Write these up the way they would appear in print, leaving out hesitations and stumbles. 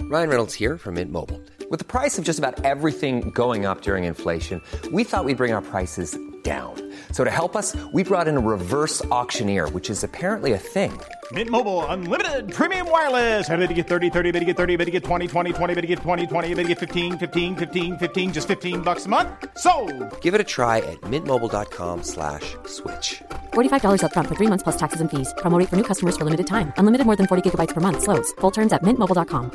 Ryan Reynolds here from Mint Mobile. With the price of just about everything going up during inflation, we thought we'd bring our prices down. So to help us, we brought in a reverse auctioneer, which is apparently a thing. Mint Mobile Unlimited Premium Wireless. How to get 30, 30, bit to get 30, bit to get 20, 20, 20, bit to get 20, 20, bit to get 15, 15, 15, 15, just $15 a month? Sold! Give it a try at mintmobile.com/switch. $45 up front for 3 months plus taxes and fees. Promo rate for new customers for limited time. Unlimited more than 40 gigabytes per month. Slows full terms at mintmobile.com.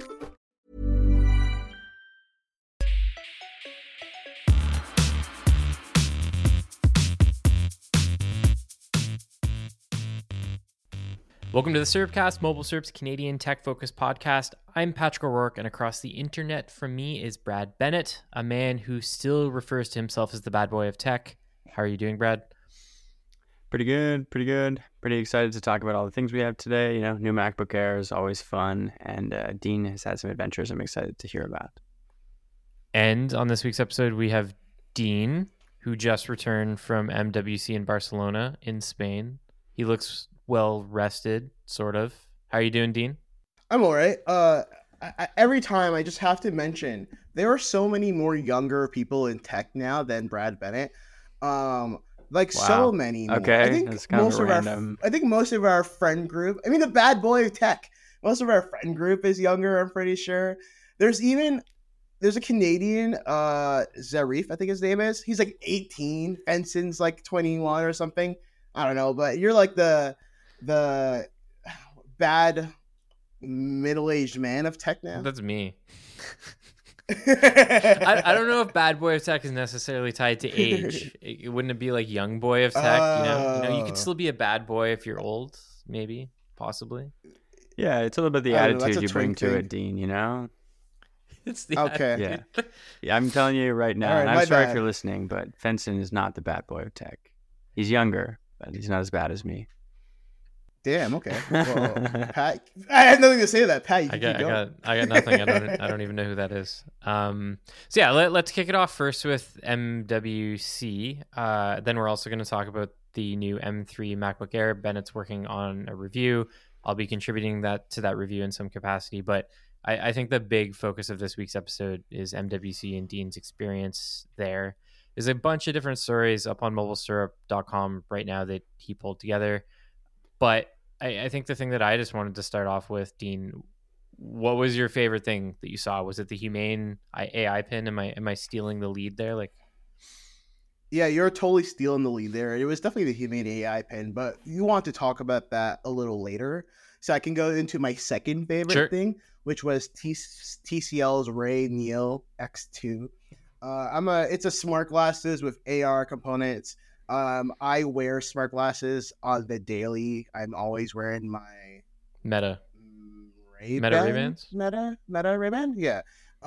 Welcome to the Servcast, Mobile Serv's Canadian tech-focused podcast. I'm Patrick O'Rourke, and across the internet from me is Brad Bennett, a man who still refers to himself as the bad boy of tech. How are you doing, Brad? Pretty good. Pretty excited to talk about all the things we have today. You know, new MacBook Air is always fun, and Dean has had some adventures I'm excited to hear about. And on this week's episode, we have Dean, who just returned from MWC in Barcelona in Spain. He looks well rested, sort of. How are you doing, Dean? I'm all right. Every time I just have to mention there are so many more younger people in tech now than Brad Bennett. So many more. Okay, I think that's kind most of of random. most of our friend group. I mean, the bad boy of tech. Most of our friend group is younger. I'm pretty sure. There's a Canadian, Zarif, I think his name is. He's like 18. Fenson's like 21 or something. I don't know, but you're like the bad middle-aged man of tech now. That's me. I don't know if bad boy of tech is necessarily tied to age. Wouldn't it be like young boy of tech? You could still be a bad boy if you're old, maybe, possibly. Yeah, it's a little bit the attitude you bring to it, Dean, you know? It's the Okay. Yeah, I'm telling you right now, All right, and I'm my sorry if bad. you're listening, but Fenson is not the bad boy of tech. He's younger, but he's not as bad as me. Damn. Okay. Well, Pat, I had nothing to say to that. Pat, you can keep going. I got nothing. I don't even know who that is. Let's kick it off first with MWC. Then we're also going to talk about the new M3 MacBook Air. Bennett's working on a review. I'll be contributing to that review in some capacity, but I think the big focus of this week's episode is MWC and Dean's experience there. There's a bunch of different stories up on mobilesyrup.com right now that he pulled together, but I think the thing that I just wanted to start off with, Dean, what was your favorite thing that you saw? Was it the Humane AI pin? Am I stealing the lead there? Yeah, you're totally stealing the lead there. It was definitely the Humane AI pin, but you want to talk about that a little later. So I can go into my second favorite thing, which was TCL's Ray Neo X2. It's a smart glasses with AR components. I wear smart glasses on the daily. I'm always wearing my Meta Ray-Ban? Ray-Bans? Meta Ray-Ban? Yeah.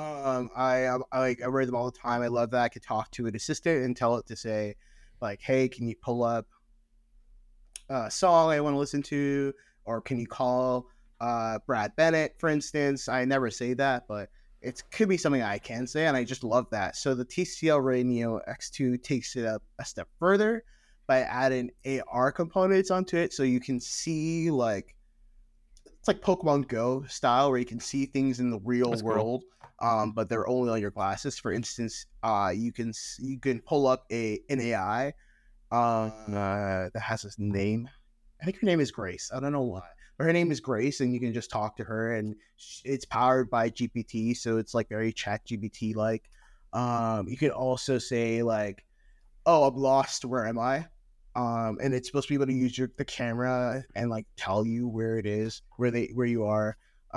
I wear them all the time. I love that. I could talk to an assistant and tell it to say, like, hey, can you pull up a song I want to listen to? Or can you call Brad Bennett, for instance? I never say that, but it could be something I can say, and I just love that. So the TCL Ray Neo X2 takes it up a step further by adding AR components onto it, so you can see it's like Pokemon Go style, where you can see things in the real world, but they're only on your glasses. For instance, you can pull up an AI that has this name. I think her name is Grace. I don't know why. But her name is Grace, and you can just talk to her, and it's powered by GPT, so it's like very chat GPT like. You can also say like, oh, I'm lost, where am I? And it's supposed to be able to use the camera and like tell you where it is, where you are.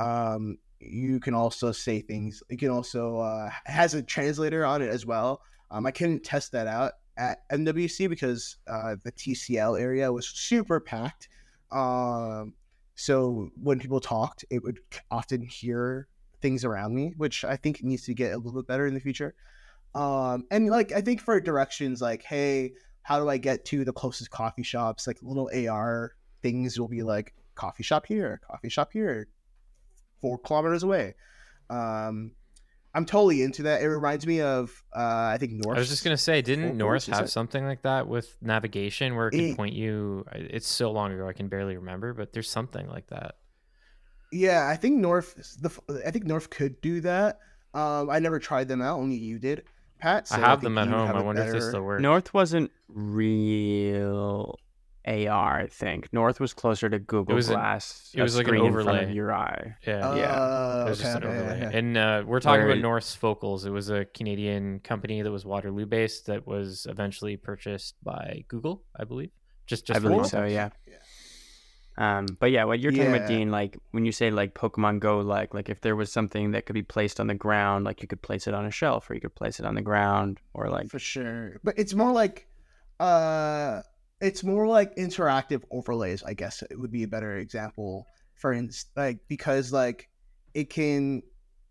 You can also say things. You can also it has a translator on it as well. I couldn't test that out at MWC because the TCL area was super packed. So when people talked, it would often hear things around me, which I think needs to get a little bit better in the future. And like, I think for directions like, hey, how do I get to the closest coffee shops? Like little AR things will be like coffee shop here, 4 kilometers away. I'm totally into that. It reminds me of, I think North. I was just going to say, didn't North have it? something like that with navigation where it can point you? It's so long ago, I can barely remember, but there's something like that. Yeah, I think North could do that. I never tried them out. Only you did, Pat. I So have think them at you would home. have I a wonder if they better- still work. North wasn't real AR, I think. North was closer to Google was Glass. it was a like an screen in front overlay. of your eye. Yeah. Yeah. It was just an okay, overlay. okay. And we're talking Where- about North's Focals. It was a Canadian company that was Waterloo based that was eventually purchased by Google, I believe. Just I for believe one. so, yeah. But yeah, what you're talking about, Yeah. Dean, like when you say like Pokemon Go, like if there was something that could be placed on the ground, like you could place it on a shelf or you could place it on the ground or like For sure, but it's more like interactive overlays. I guess it would be a better example. For instance, like because like it can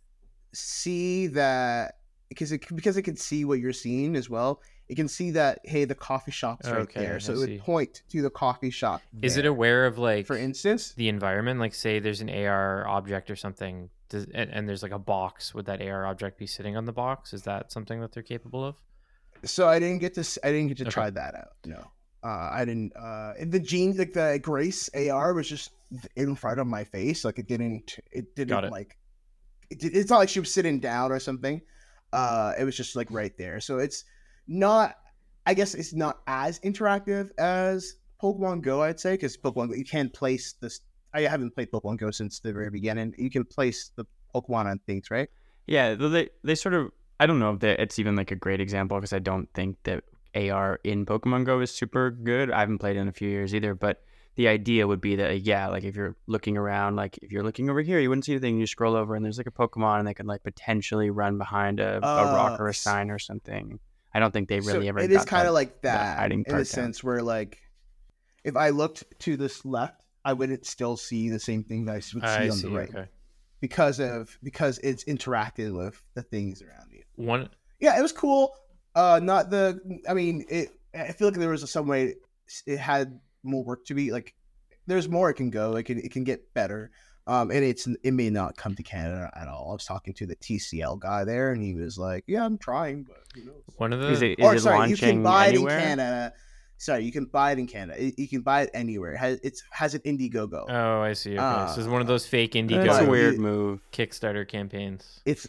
see that because it can see what you're seeing as well. It can see that hey, the coffee shop's right Okay, there, so I it would see. point to the coffee shop. Is it there. aware of like for instance? the environment? Like say there's an AR object or something and there's like a box. Would that AR object be sitting on the box? Is that something that they're capable of? So I didn't get to Okay. try that out. No, I didn't. And the Grace AR was just in front of my face. Like it didn't Got it. like. It's not like she was sitting down or something. It was just like right there. So it's not. I guess it's not as interactive as Pokemon Go. I'd say because Pokemon Go you can place this. I haven't played Pokemon Go since the very beginning. You can place the Pokemon on things, right? yeah, though they sort of I don't know if it's even like a great example because I don't think that AR in Pokemon Go is super good. I haven't played in a few years either, but the idea would be that yeah, like if you're looking around, like if you're looking over here, you wouldn't see anything. You scroll over and there's like a Pokemon and they could like potentially run behind a rock or a sign or something. I don't think they really So ever. it is got kind that- of like that that hiding in part a down. sense where like if I looked to this left, I wouldn't still see the same thing that I would see I on see. the right Okay. because it's interacting with the things around you. One. Yeah, it was cool. Not the. I mean, I feel like there was some way it had more work to be like. There's more it can go. It can get better. And it may not come to Canada at all. I was talking to the TCL guy there, and he was like, "Yeah, I'm trying, but who knows?" One of the. Is it you launching can buy anywhere? it in Canada. Sorry, you can buy it in Canada. You can buy it anywhere. It has an Indiegogo. Oh, I see. Okay, so it's one of those fake Indiegogo It's a But weird you- move. Kickstarter campaigns. It's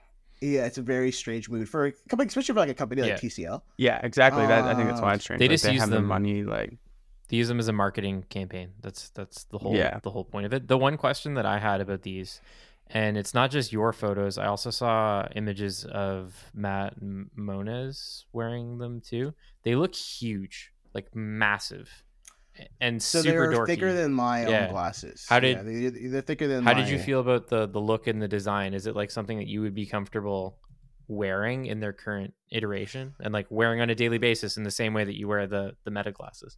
a very strange mood for a company, especially for like a company like Yeah. TCL. Yeah, exactly. That I think that's why it's strange. They Like, just they use have the them- money. Like They use them as a marketing campaign. That's the whole Yeah. the whole point of it. The one question that I had about these, and it's not just your photos. I also saw images of Matt Moniz wearing them too. They look huge, like massive, and So super they're dorky. thicker than my Yeah. own glasses. How did- they're thicker than? How did you my- feel about the look and the design? Is it like something that you would be comfortable wearing in their current iteration and like wearing on a daily basis in the same way that you wear the Meta glasses?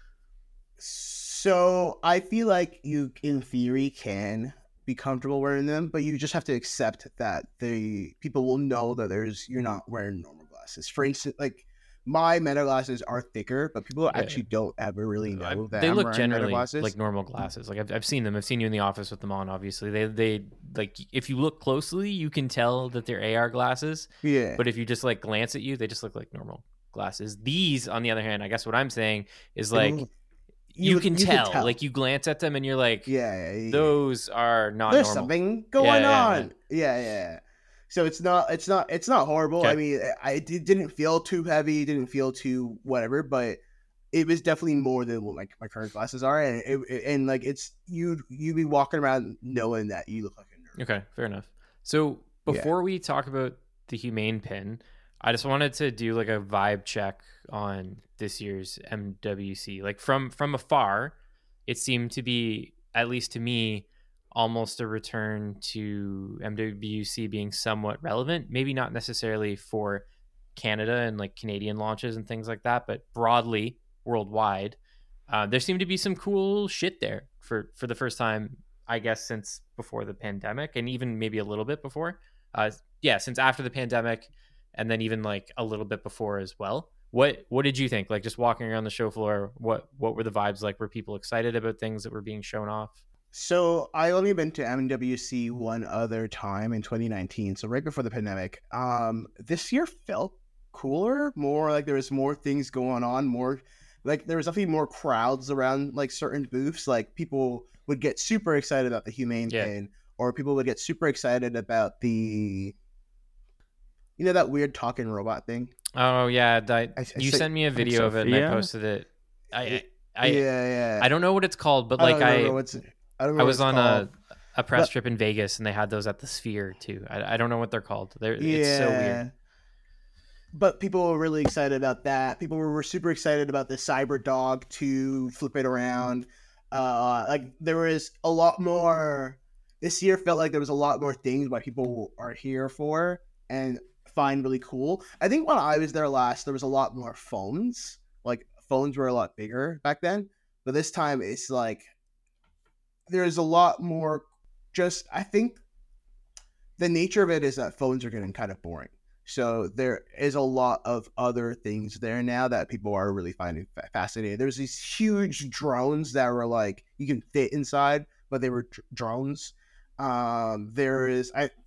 So I feel like you, in theory, can be comfortable wearing them, but you just have to accept that the people will know that you're not wearing normal glasses. For instance, like my Meta glasses are thicker, but people actually don't ever really know that They I'm look wearing Meta generally glasses. like normal glasses. Like I've seen them. I've seen you in the office with them on. Obviously, they like if you look closely, you can tell that they're AR glasses. Yeah, But if you just like glance at you, they just look like normal glasses. These, on the other hand, I guess what I'm saying is like you can tell. Like you glance at them and you're like, yeah. those are not There's normal. something going Yeah. on. Yeah. So it's not horrible. Okay. I mean, it didn't feel too heavy, didn't feel too whatever, but it was definitely more than what my current glasses are, and like it's you'd be walking around knowing that you look like a nerd. Okay, fair enough. So before we talk about the Humane pin, I just wanted to do like a vibe check on this year's MWC. Like from afar, it seemed to be, at least to me, almost a return to MWC being somewhat relevant. Maybe not necessarily for Canada and like Canadian launches and things like that, but broadly worldwide, there seemed to be some cool shit there for the first time, I guess, since before the pandemic, and even maybe a little bit before. Since after the pandemic, and then even like a little bit before as well. What did you think? Like just walking around the show floor, what were the vibes like? Were people excited about things that were being shown off? So I only been to MWC one other time in 2019, so right before the pandemic. This year felt cooler, more like there was more things going on, more like there was definitely more crowds around like certain booths, like people would get super excited about the humane pain, or people would get super excited about the, that weird talking robot thing. Oh yeah, you sent me a video of it and I posted it. I don't know what it's called, but like I was on a press trip in Vegas and they had those at the Sphere too. I don't know what they're called. It's so weird. But people were really excited about that. People were super excited about the Cyber Dog to flip it around. Like there was a lot more. This year felt like there was a lot more things why people are here for and find really cool. I think when I was there last, there was a lot more phones. Like phones were a lot bigger back then, but this time it's like there's a lot more. Just I think the nature of it is that phones are getting kind of boring. So there is a lot of other things there now that people are really finding fascinating. There's these huge drones that were like you can fit inside, but they were drones. There is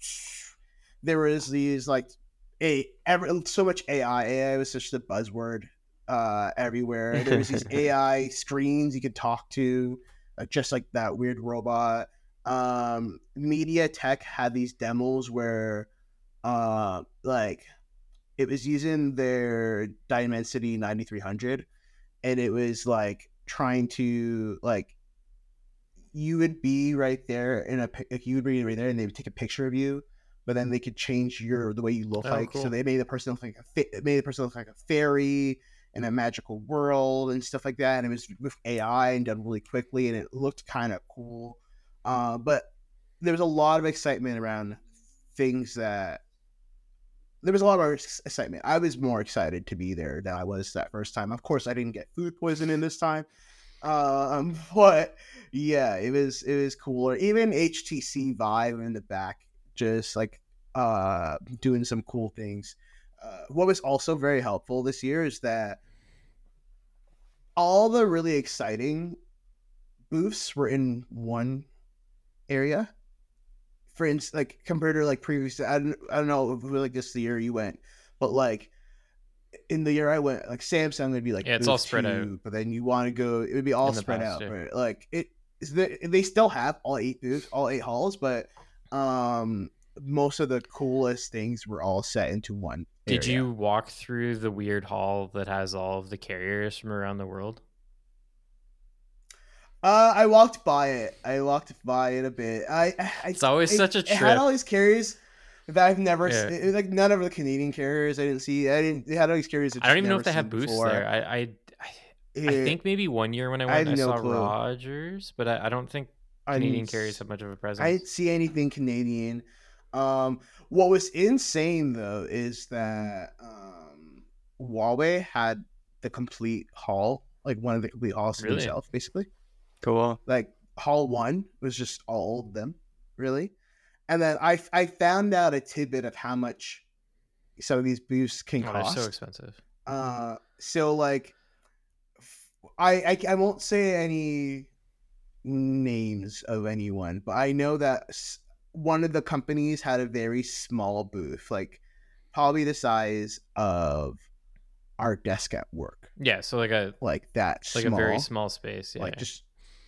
these like so much AI. AI was such the buzzword everywhere. There was these AI screens you could talk to, just like that weird robot. MediaTek had these demos where like it was using their Dimensity 9300 and it was like trying to like you would be right there and they would take a picture of you, but then they could change the way you look like. Cool. So they made the person look like a fairy in a magical world and stuff like that, and it was with AI and done really quickly and it looked kind of cool. But there was a lot of excitement around things that there was a lot of excitement. I was more excited to be there than I was that first time. Of course, I didn't get food poisoning this time. But yeah, it was cooler. Even HTC Vive in the back, just like doing some cool things. What was also very helpful this year is that all the really exciting booths were in one area. For instance, like compared to like previous, I don't know if like this the year you went, but like in the year I went, like Samsung would be like it's all spread out. But then you want to go, it would be all spread out. Yeah. Right? Like they still have all 8 booths, all 8 halls, but most of the coolest things were all set into one area. Did you walk through the weird hall that has all of the carriers from around the world? I walked by it. A bit. It's always such a trip. It had all these carriers that I've never seen. Like none of the Canadian carriers I didn't see. They had all these carriers. I don't even know if they have booths before. There. I think maybe one year when I went, I saw Rogers, but I don't think Canadian carriers have much of a presence. I didn't see anything Canadian. What was insane though is that Huawei had the complete hall, like one of the complete halls to themselves, basically. Cool. Like hall 1 was just all of them, really. And then I found out a tidbit of how much some of these booths can cost. They're so expensive. So like, I won't say any names of anyone, but I know that one of the companies had a very small booth, like probably the size of our desk at work. Yeah, so like that, like a very small space. Yeah, like just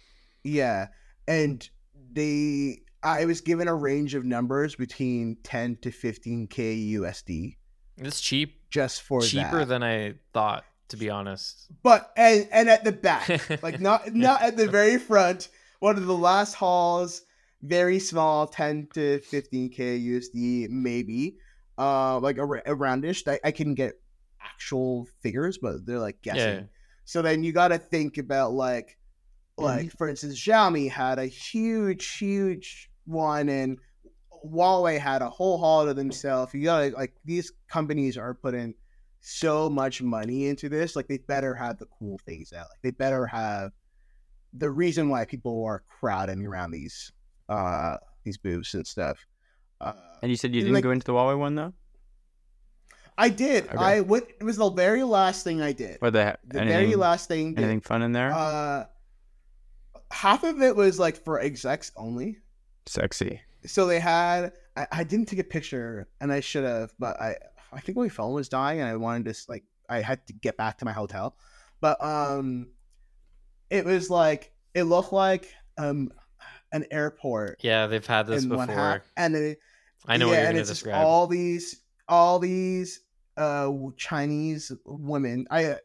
and I was given a range of numbers between 10 to 15K USD. It's cheap, just for cheaper that. Than I thought, to be honest. But and at the back, like not at the very front. One of the last halls, very small, 10 to 15K USD, maybe. Like aroundish. I can get actual figures, but they're like guessing. Yeah. So then you got to think about like for instance, Xiaomi had a huge one, and Huawei had a whole hall to themselves. You gotta like these companies are putting so much money into this. Like they better have the cool things out. Like they better have the reason why people are crowding around these booths and stuff. And you said you didn't go into the Huawei one though? I did. Okay. It was the very last thing I did. Or very last thing. Anything fun in there? Half of it was like for execs only. Sexy. So they had. I didn't take a picture, and I should have, but I think my phone was dying, and I wanted to like I had to get back to my hotel. But it was like it looked like an airport Yeah, they've had this in one half, before. and then I know what you're and going to it's just describe. all these Chinese women. I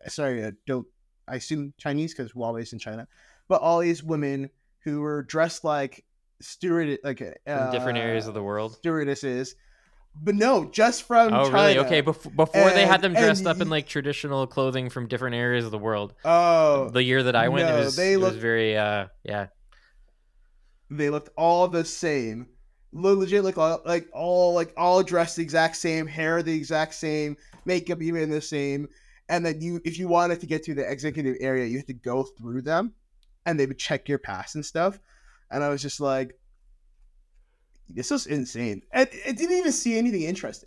assume Chinese because Huawei's in China, but all these women who were dressed like From different areas of the world. stewardesses, but no, just from Oh, China. really? Okay, before they had them dressed up in and- like traditional clothing from different areas of the world. Oh, The year that I went, no, it was very yeah. they looked all the same. Legit, all dressed the exact same, hair the exact same, makeup even the same. And then if you wanted to get to the executive area, you had to go through them, and they would check your pass and stuff. And I was just like, this was insane. And it didn't even see anything interesting.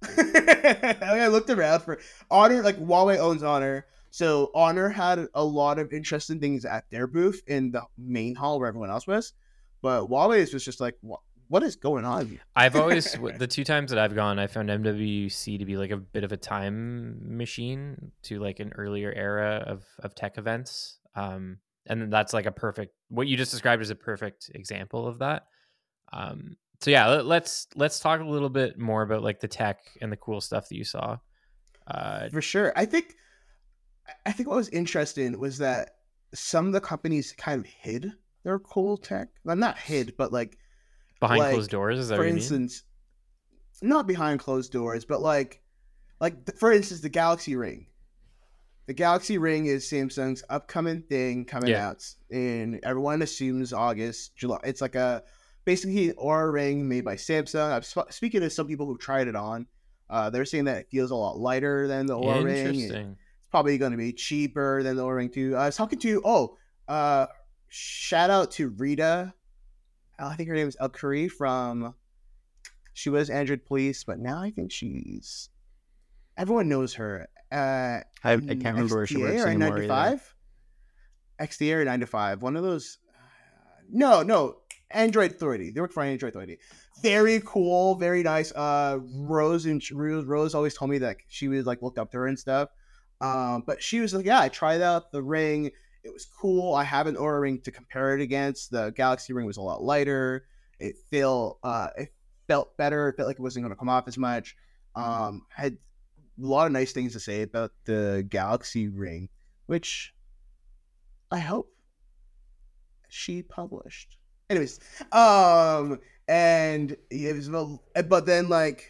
I looked around for Honor, like Huawei owns Honor. So Honor had a lot of interesting things at their booth in the main hall where everyone else was. But Huawei's was just like, what is going on here? I've always the 2 times that I've gone, I found MWC to be like a bit of a time machine to like an earlier era of tech events. And that's like a perfect, what you just described is a perfect example of that. So yeah, let's talk a little bit more about like the tech and the cool stuff that you saw. For sure. I think what was interesting was that some of the companies kind of hid their cool tech. Well, not hid, but like behind closed doors. Is that for what you mean? instance, not behind closed doors, but like for instance, the Galaxy Ring. The Galaxy Ring is Samsung's upcoming thing coming out, and everyone assumes August, July. It's like basically an Aura ring made by Samsung. I'm speaking to some people who tried it on. They're saying that it feels a lot lighter than the Aura ring. Interesting. It's probably going to be cheaper than the Aura ring too. I was talking to shout out to Rita. I think her name is El Khoury she was Android Police, but now I think everyone knows her. I can't remember where she works anymore either. XDA or 9 to 5. One of those. No. Android Authority. They work for Android Authority. Very cool. Very nice. Rose always told me that she was like looked up to her and stuff. But she was like, yeah, I tried out the ring. It was cool. I have an Aura ring to compare it against. The Galaxy Ring was a lot lighter. It felt better. It felt like it wasn't going to come off as much. Had a lot of nice things to say about the Galaxy Ring, which I hope she published. Anyways, and it was, but then like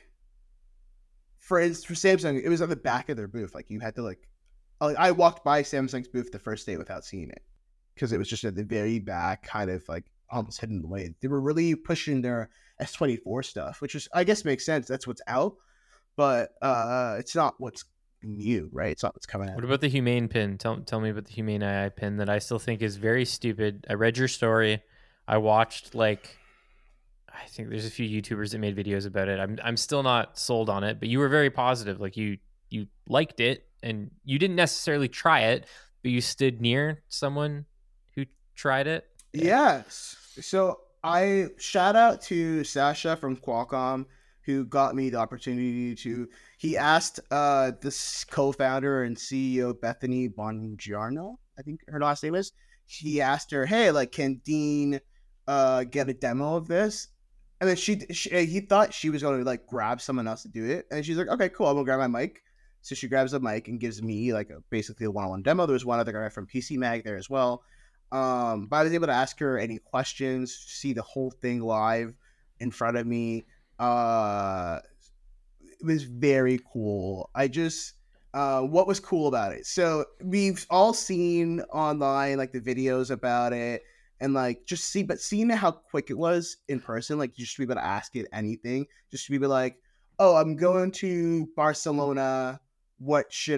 for Samsung, it was on the back of their booth. Like you had to like I walked by Samsung's booth the first day without seeing it because it was just at the very back, kind of like almost hidden away. They were really pushing their S24 stuff, which is, I guess, makes sense. That's what's out, but it's not what's new, right? It's not what's coming out. What about the Humane pin? Tell me about the Humane AI pin that I still think is very stupid. I read your story. I watched I think there's a few YouTubers that made videos about it. I'm still not sold on it, but you were very positive. Like you liked it, and you didn't necessarily try it, but you stood near someone who tried it. Yes. So I shout out to Sasha from Qualcomm who got me the opportunity to. He asked this co-founder and CEO Bethany Bongiorno, I think her last name is. He asked her, "Hey, like, can Dean get a demo of this?" And then he thought she was going to like grab someone else to do it, and she's like, "Okay, cool, I'm gonna grab my mic." So she grabs a mic and gives me like basically a one-on-one demo. There was one other guy from PC Mag there as well. But I was able to ask her any questions, see the whole thing live in front of me. It was very cool. What was cool about it? So we've all seen online like the videos about it, and like seeing how quick it was in person, like just to be able to ask it anything, just to be like, "Oh, I'm going to Barcelona. What should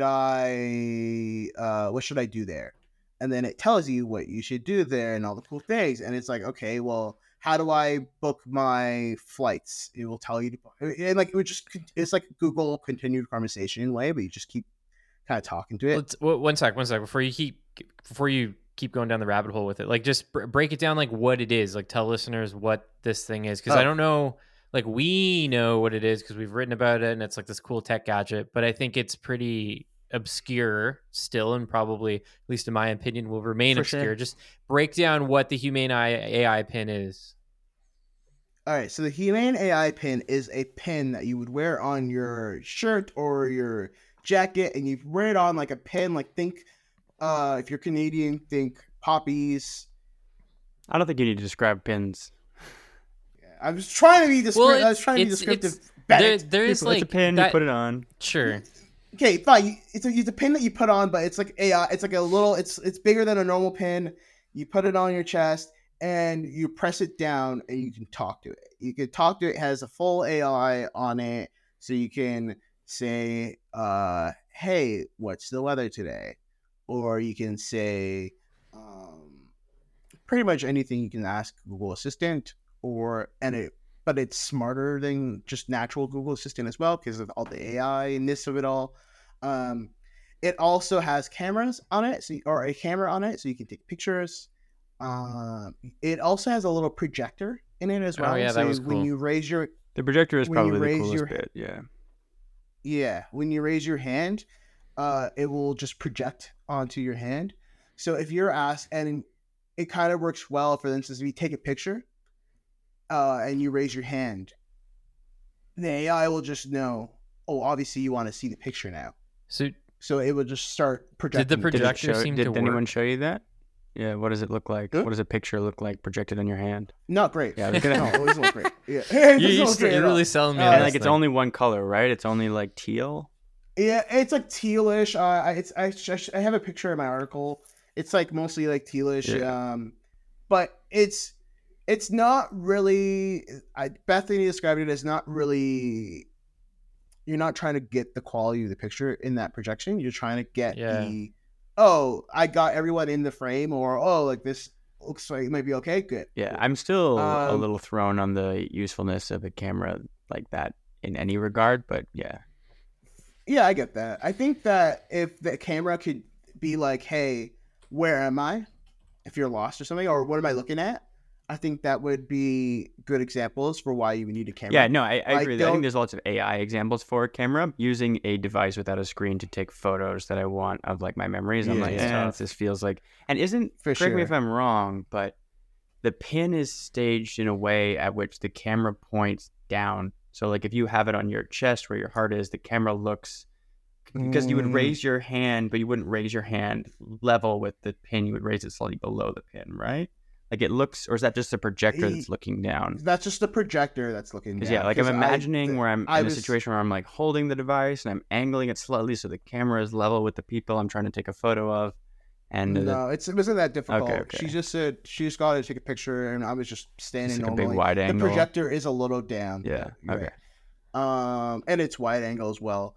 I do there?" And then it tells you what you should do there and all the cool things. And it's like, okay, well, how do I book my flights? It will tell you and like it's like Google continued conversation in a way, but you just keep kind of talking to it. One sec before you keep going down the rabbit hole with it. Like just break it down, like what it is. Like tell listeners what this thing is, because I don't know. Like we know what it is because we've written about it, and it's like this cool tech gadget. But I think it's pretty obscure still, and probably, at least in my opinion, will remain For obscure. sure. Just break down what the Humane AI pin is. All right, so the Humane AI pin is a pin that you would wear on your shirt or your jacket, and you wear it on like a pin. Like think, if you're Canadian, think poppies. I don't think you need to describe pins. I was trying to be descriptive. Well, I was trying to be descriptive. There's It's a pin, you put it on. Sure. Okay, fine. It's a pin that you put on, but it's like AI. It's like a little. It's bigger than a normal pin. You put it on your chest, and you press it down, and you can talk to it. You can talk to it. It has a full AI on it, so you can say, "Hey, what's the weather today?" Or you can say, pretty much anything you can ask Google Assistant, but it's smarter than just natural Google Assistant as well because of all the AI-ness of it all. It also has cameras on it, or a camera on it, so you can take pictures. It also has a little projector in it as well. Oh yeah, so that was cool. When you raise your The projector is when you probably the raise coolest your- bit. Yeah. when you raise your hand, it will just project onto your hand. So if you're asked, and it kind of works well, for instance, if you take a picture, and you raise your hand, the AI will just know, oh, obviously you want to see the picture now. So it will just start projecting. Did the projector seem to Did work? anyone show you that? Yeah. What does it look like? Huh? What does a picture look like projected on your hand? Not great. Yeah, I was gonna- No, it doesn't look great. Yeah, it You, doesn't you, look great you're at all. really selling me on And this like it's thing. only one color, right? It's only like teal. Yeah, it's like tealish. I have a picture in my article. It's like mostly like tealish. Yeah. But it's not really. Bethany described it as not really. You're not trying to get the quality of the picture in that projection. You're trying to get I got everyone in the frame, or like this looks like it might be okay. Good. Yeah, I'm still a Um, little thrown on the usefulness of a camera like that in any regard, but yeah. Yeah, I get that. I think that if the camera could be like, hey, where am I? If you're lost or something, or what am I looking at? I think that would be good examples for why you would need a camera. Yeah, no, I agree. I don't- think there's lots of AI examples for a camera using a device without a screen to take photos that I want of like my memories. I'm Yeah, like, it's tough. this feels like, and isn't, For correct me if sure. I'm wrong, but the pin is staged in a way at which the camera points down. So like if you have it on your chest where your heart is, the camera looks, because you would raise your hand, but you wouldn't raise your hand level with the pin. You would raise it slightly below the pin, right? Like it looks, or is that just a projector that's looking down? That's just the projector that's looking down. Because yeah, like I'm 'Cause imagining where I'm I in a was- situation where I'm like holding the device and I'm angling it slightly so the camera is level with the people I'm trying to take a photo of. And No, it wasn't that difficult. Okay. She just said she just got to take a picture, and I was just standing It's like a normally. big wide angle. The projector is a little down. yeah, you're okay. right. And it's wide angle as well.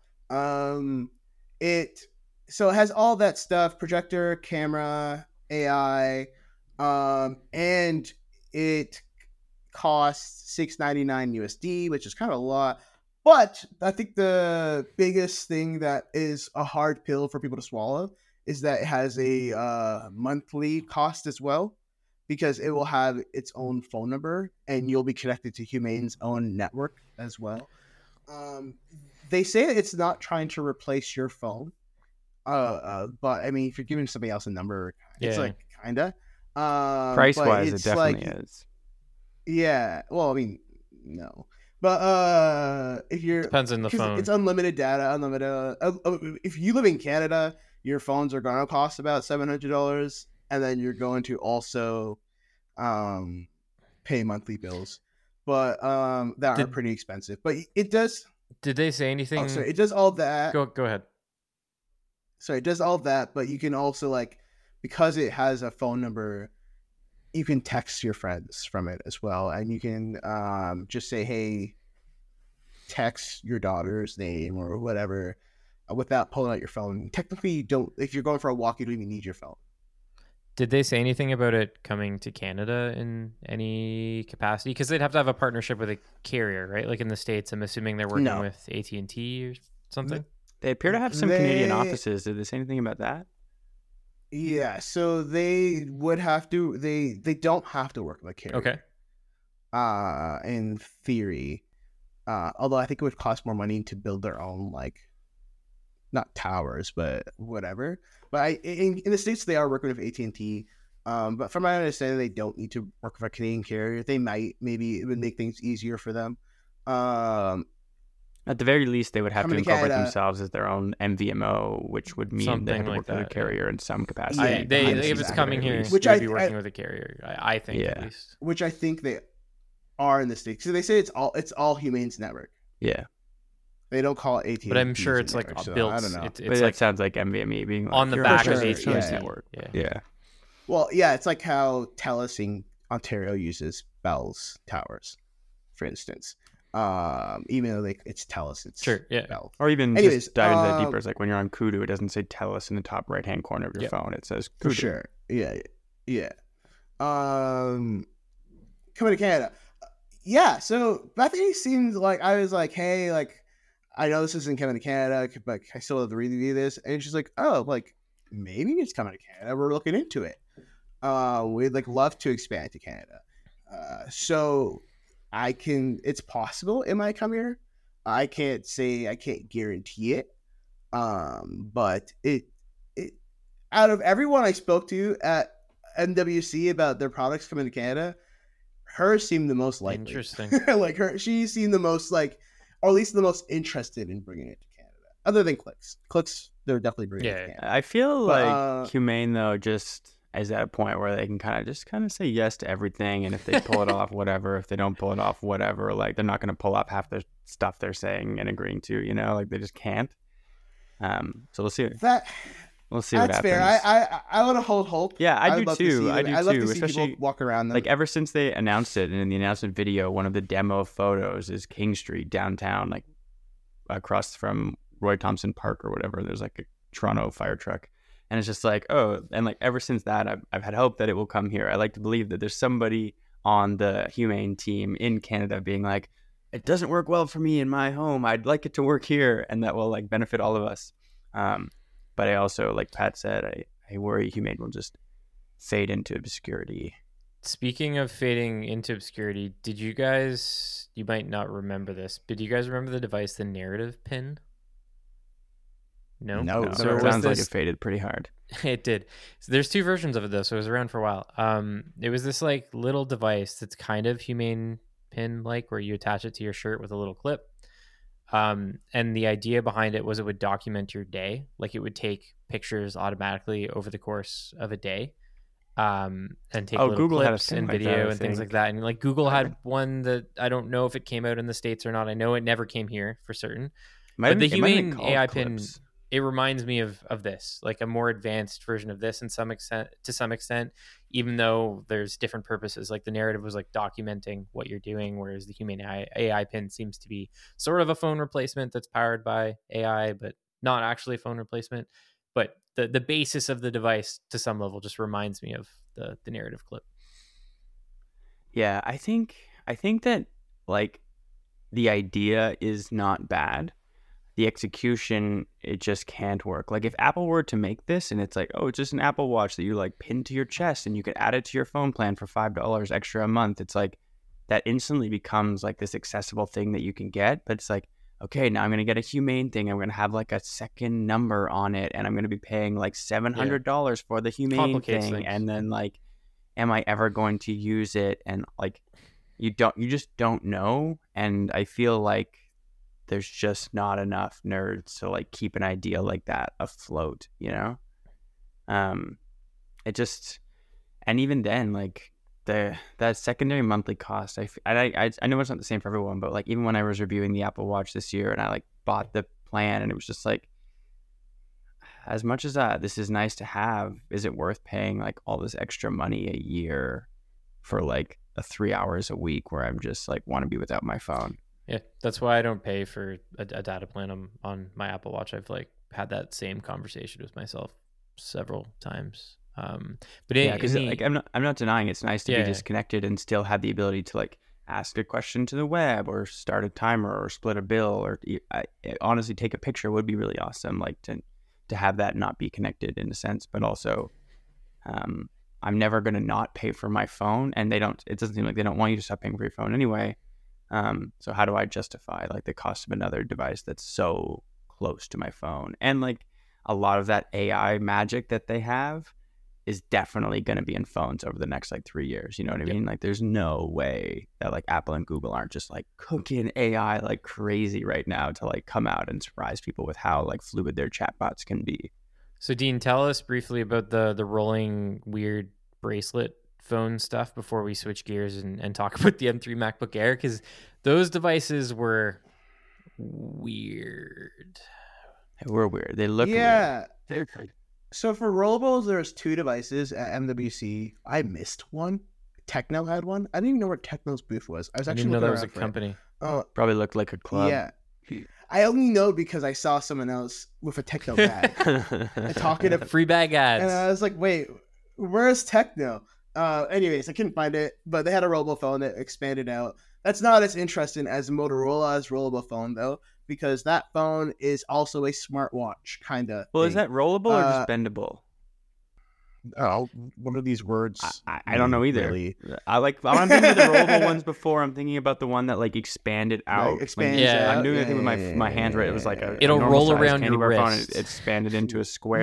It has all that stuff: projector, camera, AI, and it costs $6.99 USD, which is kind of a lot. But I think the biggest thing that is a hard pill for people to swallow is that it has a monthly cost as well, because it will have its own phone number and you'll be connected to Humane's own network as well. They say that it's not trying to replace your phone, but I mean, if you're giving somebody else a number, it's Yeah. like kinda. Price but wise, it it's definitely like- is. Yeah, well, I mean, no, but if you're Depends on the 'cause phone. it's unlimited data, if you live in Canada, your phones are gonna cost about $700, and then you're going to also pay monthly bills, but that are Did- pretty expensive. But it does. Did they say anything? Oh, sorry, it does all that. Go ahead. Sorry, it does all that, but you can also, like, because it has a phone number, you can text your friends from it as well, and you can just say, hey, text your daughter's name or whatever, without pulling out your phone. Technically, you don't. If you're going for a walk, you don't even need your phone. Did they say anything about it coming to Canada in any capacity? Because they'd have to have a partnership with a carrier, right? Like in the States, I'm assuming they're working No. with AT&T or something. They appear to have some Canadian They- offices. Did they say anything about that? Yeah, so they would have to. They don't have to work with a carrier. Okay. In theory, although I think it would cost more money to build their own like not towers, but whatever. But in the States, they are working with AT&T. But from my understanding, they don't need to work with a Canadian carrier. They might, maybe it would make things easier for them. At the very least, they would have to Coming to incorporate Canada. themselves as their own MVMO, which would mean they Something have to like work with a that, carrier in some capacity. Yeah, if it's exactly. coming here, Which they'd I- be working I- with a carrier. I think at Yeah. least. which I think they are in the States. So they say it's all Humane's network. Yeah, They don't call it AT&T. But I'm sure it's like network, so built. I don't know. It's but that like sounds like MVME being like, on the "You're back a of sure, AT&T yeah. network." Yeah. Yeah, Well, yeah, it's like how TELUS in Ontario uses Bell's towers, for instance. Even though it's TELUS, it's Sure, yeah. Bell. or even Anyways, just diving into that deeper. It's like when you're on Kudu, it doesn't say TELUS in the top right hand corner of your Yep. phone. It says For Kudu. sure. Yeah. Coming to Canada. Yeah, so Bethany seemed like I was like, hey, like, I know this isn't coming to Canada, but I still have to review this. And she's like, oh, like, maybe it's coming to Canada. We're looking into it. We'd like love to expand to Canada. So it's possible it might come here. I can't guarantee it. But it out of everyone I spoke to at MWC about their products coming to Canada, hers seemed the most likely. Interesting. Like she seemed the most like, or at least the most interested in bringing it to Canada. Other than Clicks, they're definitely bringing it to Canada. I feel But, like Humane though just is at a point where they can kind of say yes to everything, and if they pull it off, whatever. If they don't pull it off, whatever. Like they're not going to pull off half the stuff they're saying and agreeing to. You know, like they just can't. So we'll see. We'll see what That's happens. fair. I want to hold hope. Yeah, I do I'd love to too. see I them. do I'd love too, to see especially, people walk around them. Like ever since they announced it, and in the announcement video, one of the demo photos is King Street downtown, like across from Roy Thompson Park or whatever. There's like a Toronto fire truck, and it's just like, oh, and like ever since that, I've had hope that it will come here. I like to believe that there's somebody on the Humane team in Canada being like, it doesn't work well for me in my home. I'd like it to work here, and that will like benefit all of us. But I also, like Pat said, I worry Humane will just fade into obscurity. Speaking of fading into obscurity, did you guys, you might not remember this, but do you guys remember the device, the Narrative Pin? No? No. So So it it was sounds like this- it faded pretty hard. It did. So there's two versions of it though, so it was around for a while. It was this like little device that's kind of Humane Pin like, where you attach it to your shirt with a little clip. And the idea behind it was it would document your day, like it would take pictures automatically over the course of a day, and take little Google had a clips thing and like video that, I and things like think. that. And like Google had one that I don't know if it came out in the States or not. I know it never came here for certain. But the It might have been Humane called AI Pin, Clips. it reminds me of this, like a more advanced version of this to some extent, even though there's different purposes. Like the Narrative was like documenting what you're doing, whereas the Humane AI Pin seems to be sort of a phone replacement that's powered by AI, but not actually a phone replacement. But the basis of the device to some level just reminds me of the Narrative clip. Yeah, I think that like the idea is not bad. The execution, it just can't work. Like if Apple were to make this and it's like, oh, it's just an Apple Watch that you like pin to your chest and you could add it to your phone plan for $5 extra a month. It's like that instantly becomes like this accessible thing that you can get. But it's like, okay, now I'm going to get a Humane thing. I'm going to have like a second number on it and I'm going to be paying like $700 for the Humane Complicates thing. things. And then like, am I ever going to use it? And like, you just don't know. And I feel like there's just not enough nerds to like keep an idea like that afloat, you know? It just, and even then, like that secondary monthly cost, I know it's not the same for everyone, but like even when I was reviewing the Apple Watch this year and I like bought the plan and it was just like, as much as this is nice to have, is it worth paying like all this extra money a year for like 3 hours a week where I'm just like want to be without my phone? Yeah, that's why I don't pay for a data plan on my Apple Watch. I've like had that same conversation with myself several times. But Yeah, because like I'm not denying it's nice to Yeah. be disconnected and still have the ability to like ask a question to the web or start a timer or split a bill or honestly take a picture would be really awesome. Like to have that not be connected in a sense, but also I'm never gonna not pay for my phone, and it doesn't seem like they don't want you to stop paying for your phone anyway. So how do I justify like the cost of another device that's so close to my phone. And like a lot of that AI magic that they have is definitely going to be in phones over the next like 3 years. You know what I mean? Like there's no way that like Apple and Google aren't just like cooking AI like crazy right now to like come out and surprise people with how like fluid their chatbots can be. So Dean, tell us briefly about the rolling weird bracelet phone stuff before we switch gears and talk about the M3 MacBook Air, because those devices were weird. They were weird. They look weird. They're So for rollables, there's 2 devices at MWC. I missed one. Techno had one. I didn't even know where Techno's booth was. I was I actually didn't know looking that was a around for it. company. Oh, Probably looked like a club. yeah. I only know because I saw someone else with a Techno bag and talking to, Free bag ads. and I was like, wait, where's Techno? Anyways, I couldn't find it, but they had a rollable phone that expanded out. That's not as interesting as Motorola's rollable phone though, because that phone is also a smartwatch kind of. Well, is that rollable or just bendable? Oh, what are these words? I don't know either. Really? I'm thinking of the rollable ones before. I'm thinking about the one that like expanded out. Like, expands Yeah. out. I'm doing Yeah, it with yeah, my hand right. It was like It'll normal roll size around candy your bar phone, wrist. and it expanded into a square.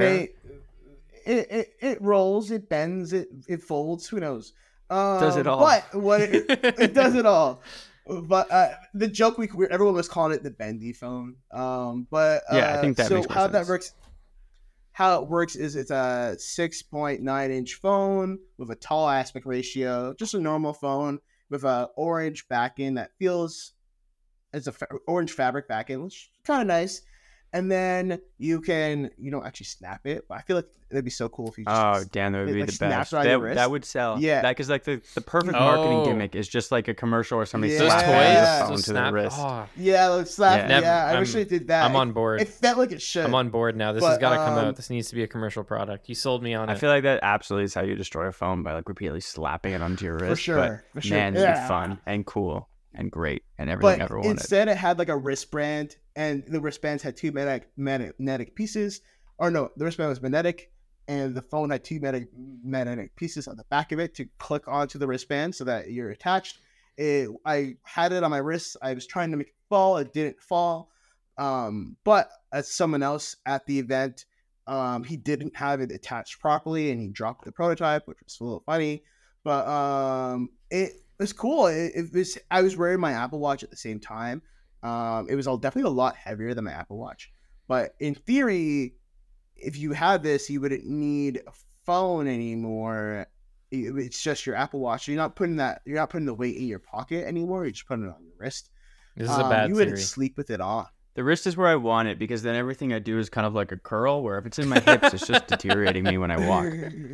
It rolls, it bends, it folds. Who knows? Does it all? But what it does it all. But the joke everyone was calling it the bendy phone. But Yeah, I think that so makes more how that sense. works. How it works is it's a 6.9-inch phone with a tall aspect ratio, just a normal phone with a orange backend that feels it's a orange fabric backend, which is kind of nice. And then you don't actually snap it, but I feel like it'd be so cool if you just Oh, damn, that would it, be like, the snaps best. on your wrist. That would sell. Yeah. That because like the perfect marketing Oh. gimmick is just like a commercial where somebody Yeah. Those Slap toys, the phone those to snap. the wrist. Oh, Yeah, like slap. Yeah. Yeah, I Never- wish they did that. I'm on board. It felt like it should. I'm on board now. This has But, got to come um, out. This needs to be a commercial product. You sold me on I it. feel like that absolutely is how you destroy a phone, by like repeatedly slapping it onto your wrist. sure, But, for sure. man, it'd Yeah. be fun and cool and great and everything But ever wanted. instead, it had like a wristband, and the wristbands had 2 magnetic pieces. Or no, the wristband was magnetic, and the phone had 2 magnetic pieces on the back of it to click onto the wristband so that you're attached. I had it on my wrist. I was trying to make it fall. It didn't fall. But as someone else at the event, he didn't have it attached properly, and he dropped the prototype, which was a little funny. But it was cool. It was. I was wearing my Apple Watch at the same time. It was definitely a lot heavier than my Apple Watch. But in theory, if you had this, you wouldn't need a phone anymore. It's just your Apple Watch. You're not putting the weight in your pocket anymore. You're just putting it on your wrist. This is a bad You theory. wouldn't sleep with it on. The wrist is where I want it because then everything I do is kind of like a curl, where if it's in my hips, it's just deteriorating me when I walk.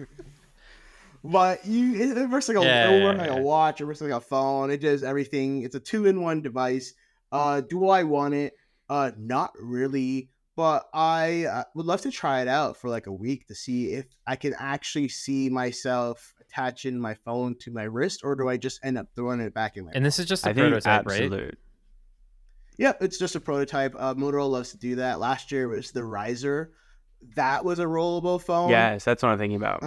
But it works like Yeah. a watch. It works like a phone. It does everything. It's a 2-in-1 device. Do I want it? Not really. But I would love to try it out for like a week to see if I can actually see myself attaching my phone to my wrist, or do I just end up throwing it back in my And this is just a I think prototype, right? absolute. Yep, it's just a prototype. Motorola loves to do that. Last year was the Riser. That was a rollable phone. Yes, that's what I'm thinking about.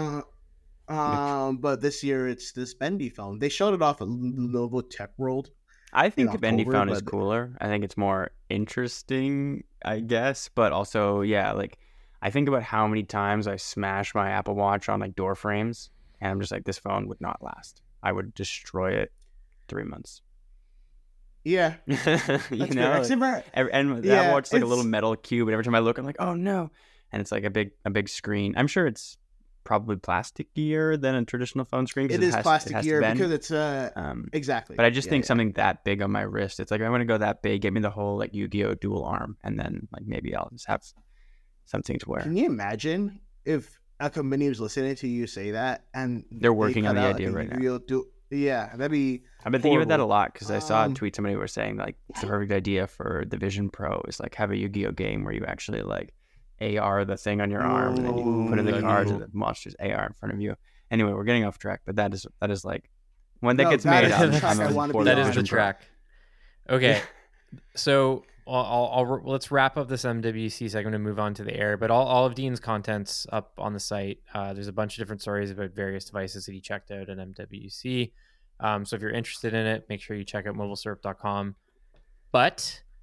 But this year it's this bendy phone. They showed it off at Lenovo Tech World. I think in the bendy October, phone is but- cooler. I think it's more interesting, I guess. But also, yeah, like I think about how many times I smash my Apple Watch on like door frames, and I'm just like, this phone would not last. I would destroy it 3 months. Yeah, you that's know, fair. like, Except for- and the Yeah, Apple Watch is like a little it's- metal cube, and every time I look, I'm like, oh no, and it's like a big screen. I'm sure it's probably plasticier than a traditional phone screen. 'Cause it is has plastic to here bend. because it's exactly. But I just Yeah, think yeah. something that big on my wrist, it's like I want to go that big, get me the whole like Yu-Gi-Oh dual arm, and then like maybe I'll just have something to wear. Can you imagine if a company was listening to you say that and They're working they on cut the out, idea like, right now. Yeah, that'd be. I've been thinking about that a horrible. lot because I saw a Um, tweet somebody was saying like it's the perfect idea for the Vision Pro is like have a Yu-Gi-Oh game where you actually like AR the thing on your arm and then you put in the Ooh. cards and the monster's AR in front of you. Anyway, we're getting off track, but that is like when that No, gets that made, is I'm, the track I'm I looking wanna be forward to That is on. the Vision Pro. track. Okay, so let's wrap up this MWC segment and move on to the Air. But all of Dean's content's up on the site. There's a bunch of different stories about various devices that he checked out at MWC. So if you're interested in it, make sure you check out mobilesyrup.com. But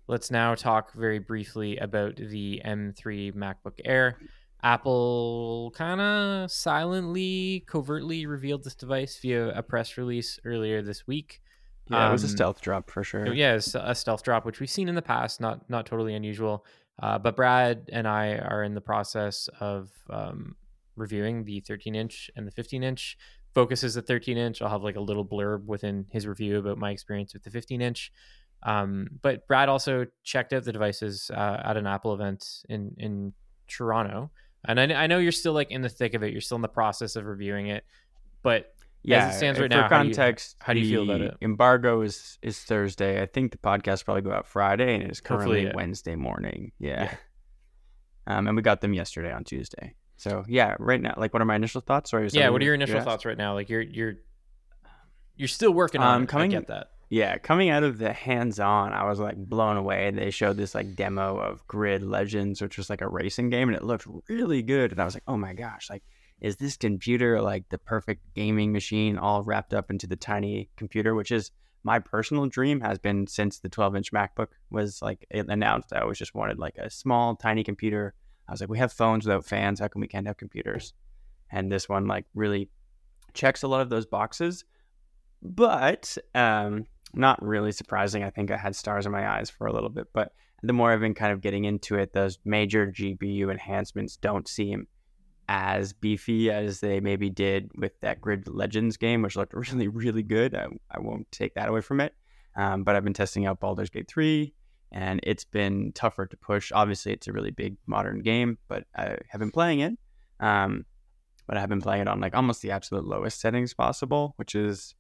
let's now talk very briefly about the M3 MacBook Air. Apple kind of silently, covertly revealed this device via a press release earlier this week. Yeah, it was a stealth drop for sure. Yeah, it's a stealth drop, which we've seen in the past, not totally unusual. But Brad and I are in the process of reviewing the 13-inch and the 15-inch. Focus is the 13-inch. I'll have like a little blurb within his review about my experience with the 15-inch. But Brad also checked out the devices at an Apple event in Toronto. And I know you're still like in the thick of it. You're still in the process of reviewing it. But yeah, as it stands right for now, context, how do you feel about it? Embargo is Thursday. I think the podcast probably go out Friday, and it is currently Hopefully, Wednesday morning. Yeah. And we got them yesterday on Tuesday. So yeah, right now, like, what are my initial thoughts? Or what are your initial thoughts right now? Like you're still working on it. I get that. Yeah, coming out of the hands-on, I was like blown away. They showed this like demo of Grid Legends, which was like a racing game, and it looked really good. And I was like, oh my gosh, like, is this computer like the perfect gaming machine all wrapped up into the tiny computer, which is my personal dream, has been since the 12-inch MacBook was like announced. I always just wanted like a small, tiny computer. I was like, we have phones without fans. How come we can't have computers? And this one like really checks a lot of those boxes, but not really surprising. I think I had stars in my eyes for a little bit, but the more I've been kind of getting into it, those major GPU enhancements don't seem as beefy as they maybe did with that Grid Legends game, which looked really, really good. I won't take that away from it. But I've been testing out Baldur's Gate 3, and it's been tougher to push. Obviously, it's a really big modern game, but I have been playing it. But I've been playing it on like almost the absolute lowest settings possible, which is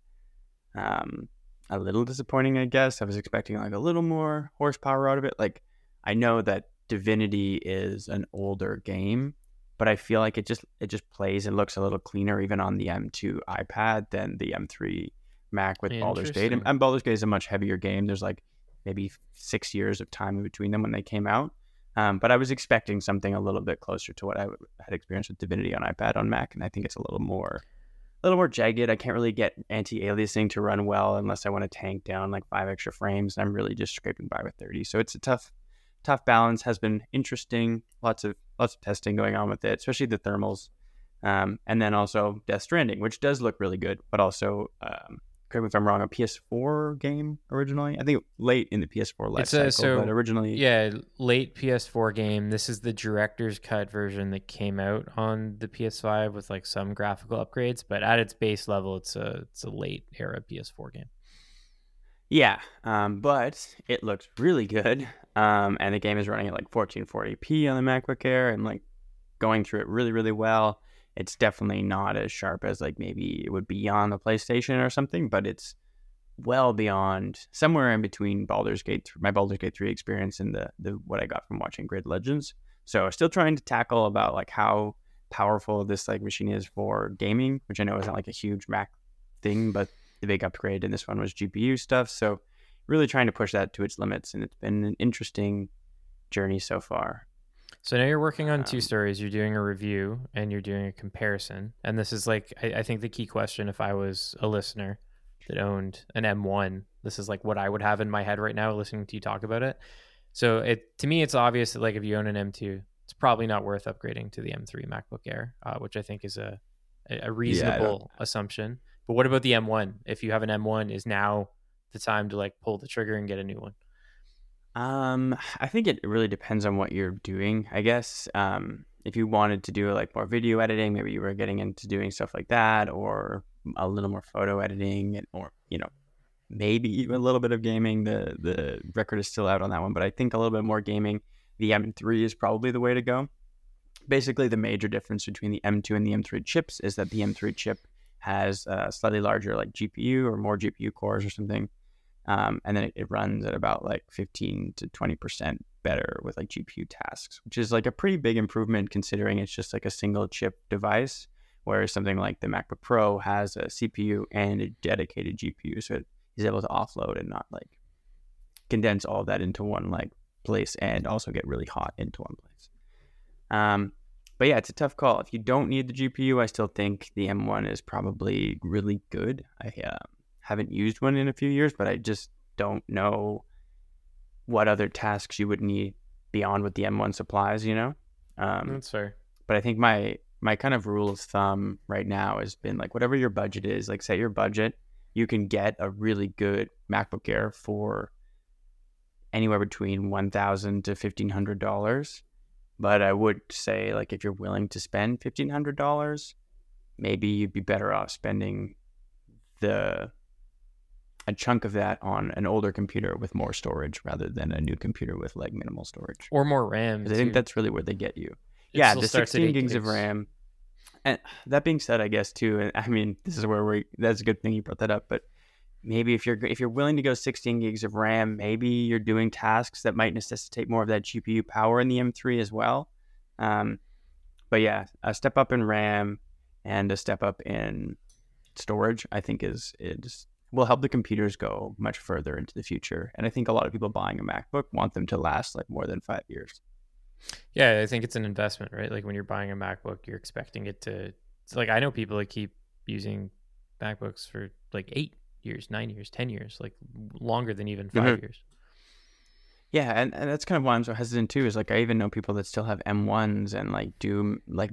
a little disappointing, I guess. I was expecting like a little more horsepower out of it. Like, I know that Divinity is an older game, but I feel like it just plays and looks a little cleaner even on the M2 iPad than the M3 Mac with Baldur's Gate. And Baldur's Gate is a much heavier game. There's like maybe 6 years of time in between them when they came out. But I was expecting something a little bit closer to what I had experienced with Divinity on iPad on Mac, and I think it's a little more jagged. I can't really get anti-aliasing to run well unless I want to tank down like 5 extra frames. I'm really just scraping by with 30. So it's a tough balance. Has been interesting. Lots of testing going on with it, especially the thermals. And then also Death Stranding, which does look really good, but also, correct me if I'm wrong, a PS4 game originally. I think late in the PS4 life cycle, but originally... Yeah, late PS4 game. This is the director's cut version that came out on the PS5 with like some graphical upgrades, but at its base level, it's a late era PS4 game. Yeah, but it looks really good, and the game is running at like 1440p on the MacBook Air, and like going through it really, really well. It's definitely not as sharp as like maybe it would be on the PlayStation or something, but it's well beyond, somewhere in between my Baldur's Gate 3 experience and the what I got from watching Grid Legends. So still trying to tackle about like how powerful this like machine is for gaming, which I know isn't like a huge Mac thing, but the big upgrade in this one was GPU stuff. So really trying to push that to its limits, and it's been an interesting journey so far. So now you're working on 2 stories. You're doing a review and you're doing a comparison. And this is like, I think the key question, if I was a listener that owned an M1, this is like what I would have in my head right now listening to you talk about it. So to me, it's obvious that like if you own an M2, it's probably not worth upgrading to the M3 MacBook Air, which I think is a reasonable assumption. But what about the M1? If you have an M1, is now the time to like pull the trigger and get a new one? I think it really depends on what you're doing, I guess. If you wanted to do like more video editing, maybe you were getting into doing stuff like that, or a little more photo editing, or, you know, maybe even a little bit of gaming. The record is still out on that one, but I think a little bit more gaming. The M3 is probably the way to go. Basically, the major difference between the M2 and the M3 chips is that the M3 chip has a slightly larger like GPU or more GPU cores or something. And then it runs at about like 15 to 20% better with like GPU tasks, which is like a pretty big improvement considering it's just like a single chip device, whereas something like the MacBook Pro has a CPU and a dedicated GPU, so it is able to offload and not like condense all of that into one like place and also get really hot into one place. But yeah, it's a tough call. If you don't need the GPU, I still think the M1 is probably really good. I haven't used one in a few years, but I just don't know what other tasks you would need beyond what the M1 supplies, you know? That's fair. But I think my kind of rule of thumb right now has been like, whatever your budget is, like set your budget. You can get a really good MacBook Air for anywhere between $1,000 to $1,500. But I would say, like, if you're willing to spend $1,500, maybe you'd be better off spending a chunk of that on an older computer with more storage rather than a new computer with like minimal storage Or more RAM. 'Cause I think that's really where they get you. It Yeah, still the starts at 16 8 gigs of RAM. And that being said, I guess too, and I mean, this is where that's a good thing you brought that up, but maybe if you're willing to go 16 gigs of RAM, maybe you're doing tasks that might necessitate more of that GPU power in the M3 as well. But yeah, a step up in RAM and a step up in storage, I think will help the computers go much further into the future. And I think a lot of people buying a MacBook want them to last like more than 5 years. Yeah, I think it's an investment, right? Like when you're buying a MacBook, you're expecting it to, like, I know people that keep using MacBooks for like 8 years, 9 years, 10 years, like longer than even 5 years. Yeah, and that's kind of why I'm so hesitant too. Is like I even know people that still have M1s and like do like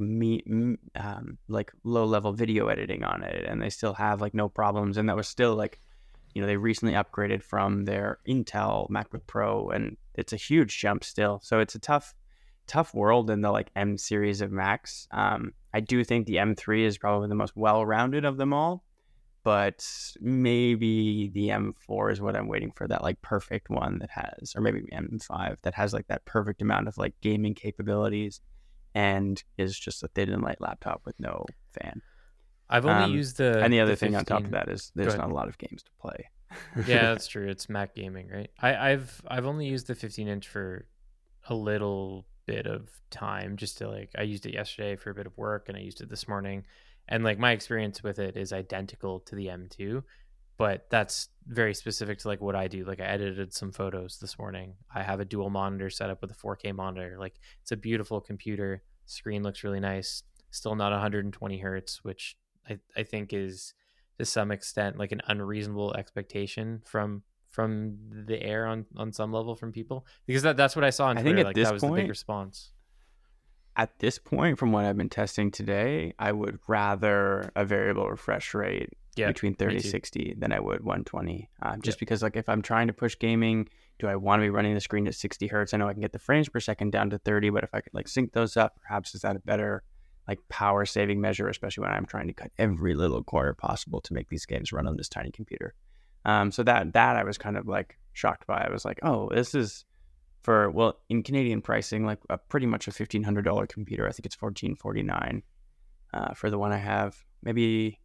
like low level video editing on it, and they still have like no problems. And that was still like, you know, they recently upgraded from their Intel MacBook Pro, and it's a huge jump still. So it's a tough world in the like M series of Macs. I do think the M3 is probably the most well-rounded of them all. But maybe the M4 is what I'm waiting for, that like perfect one that has, or maybe M5 that has like that perfect amount of like gaming capabilities and is just a thin and light laptop with no fan. I've only used the and the other thing 15... on top of that is there's not a lot of games to play. Yeah, that's true. It's Mac gaming, right? I've only used the 15-inch for a little bit of time, just to like, I used it yesterday for a bit of work and I used it this morning. And like my experience with it is identical to the M2, but that's very specific to like what I do. Like I edited some photos this morning. I have a dual monitor set up with a 4K monitor. Like it's a beautiful computer. Screen looks really nice. Still not 120 hertz, which I think is to some extent like an unreasonable expectation from the Air on some level from people, because that's what I saw on Twitter. I think at like this that was point, the big response. At this point, from what I've been testing today, I would rather a variable refresh rate between 30 and 60 than I would 120. Just because like if I'm trying to push gaming, do I want to be running the screen at 60 hertz? I know I can get the frames per second down to 30, but if I could like sync those up, perhaps is that a better like power saving measure, especially when I'm trying to cut every little corner possible to make these games run on this tiny computer. So that I was kind of like shocked by. I was like, oh, this is for, well, in Canadian pricing, like pretty much a $1,500 computer. I think it's $1,449 for the one I have. Maybe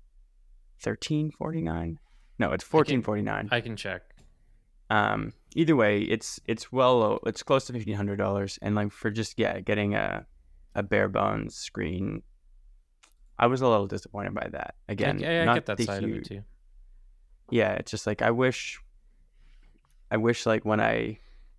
$1,349. No, it's $1,449. I can check. Either way, it's close to $1,500, and like for just getting a bare bones screen, I was a little disappointed by that. Again, I not get that the side huge, of it too. Yeah, it's just like I wish like when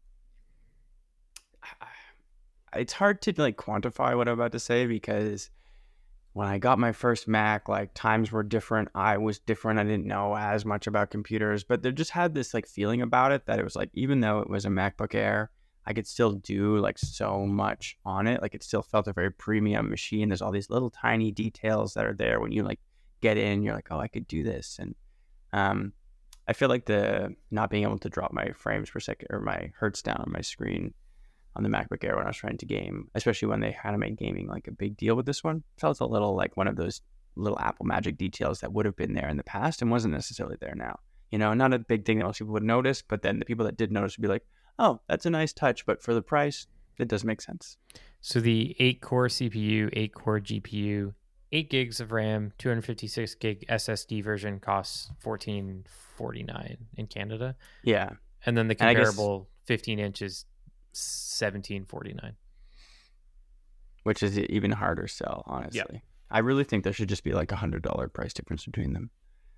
it's hard to like quantify what I'm about to say, because when I got my first Mac, like times were different. I was different. I didn't know as much about computers, but they just had this like feeling about it that it was like, even though it was a MacBook Air, I could still do like so much on it. Like it still felt a very premium machine. There's all these little tiny details that are there when you like get in, you're like, oh, I could do this. And I feel like the not being able to drop my frames per second or my hertz down on my screen on the MacBook Air when I was trying to game, especially when they kind of made gaming like a big deal with this one, felt a little like one of those little Apple magic details that would have been there in the past and wasn't necessarily there now. You know, not a big thing that most people would notice, but then the people that did notice would be like, oh, that's a nice touch, but for the price, it does make sense. So the 8-core CPU, 8-core GPU, 8 gigs of RAM, 256 gig SSD version costs $1,449 in Canada. Yeah. And then the comparable 15 inches $1,749, which is an even harder sell, honestly. Yep. I really think there should just be like $100 price difference between them.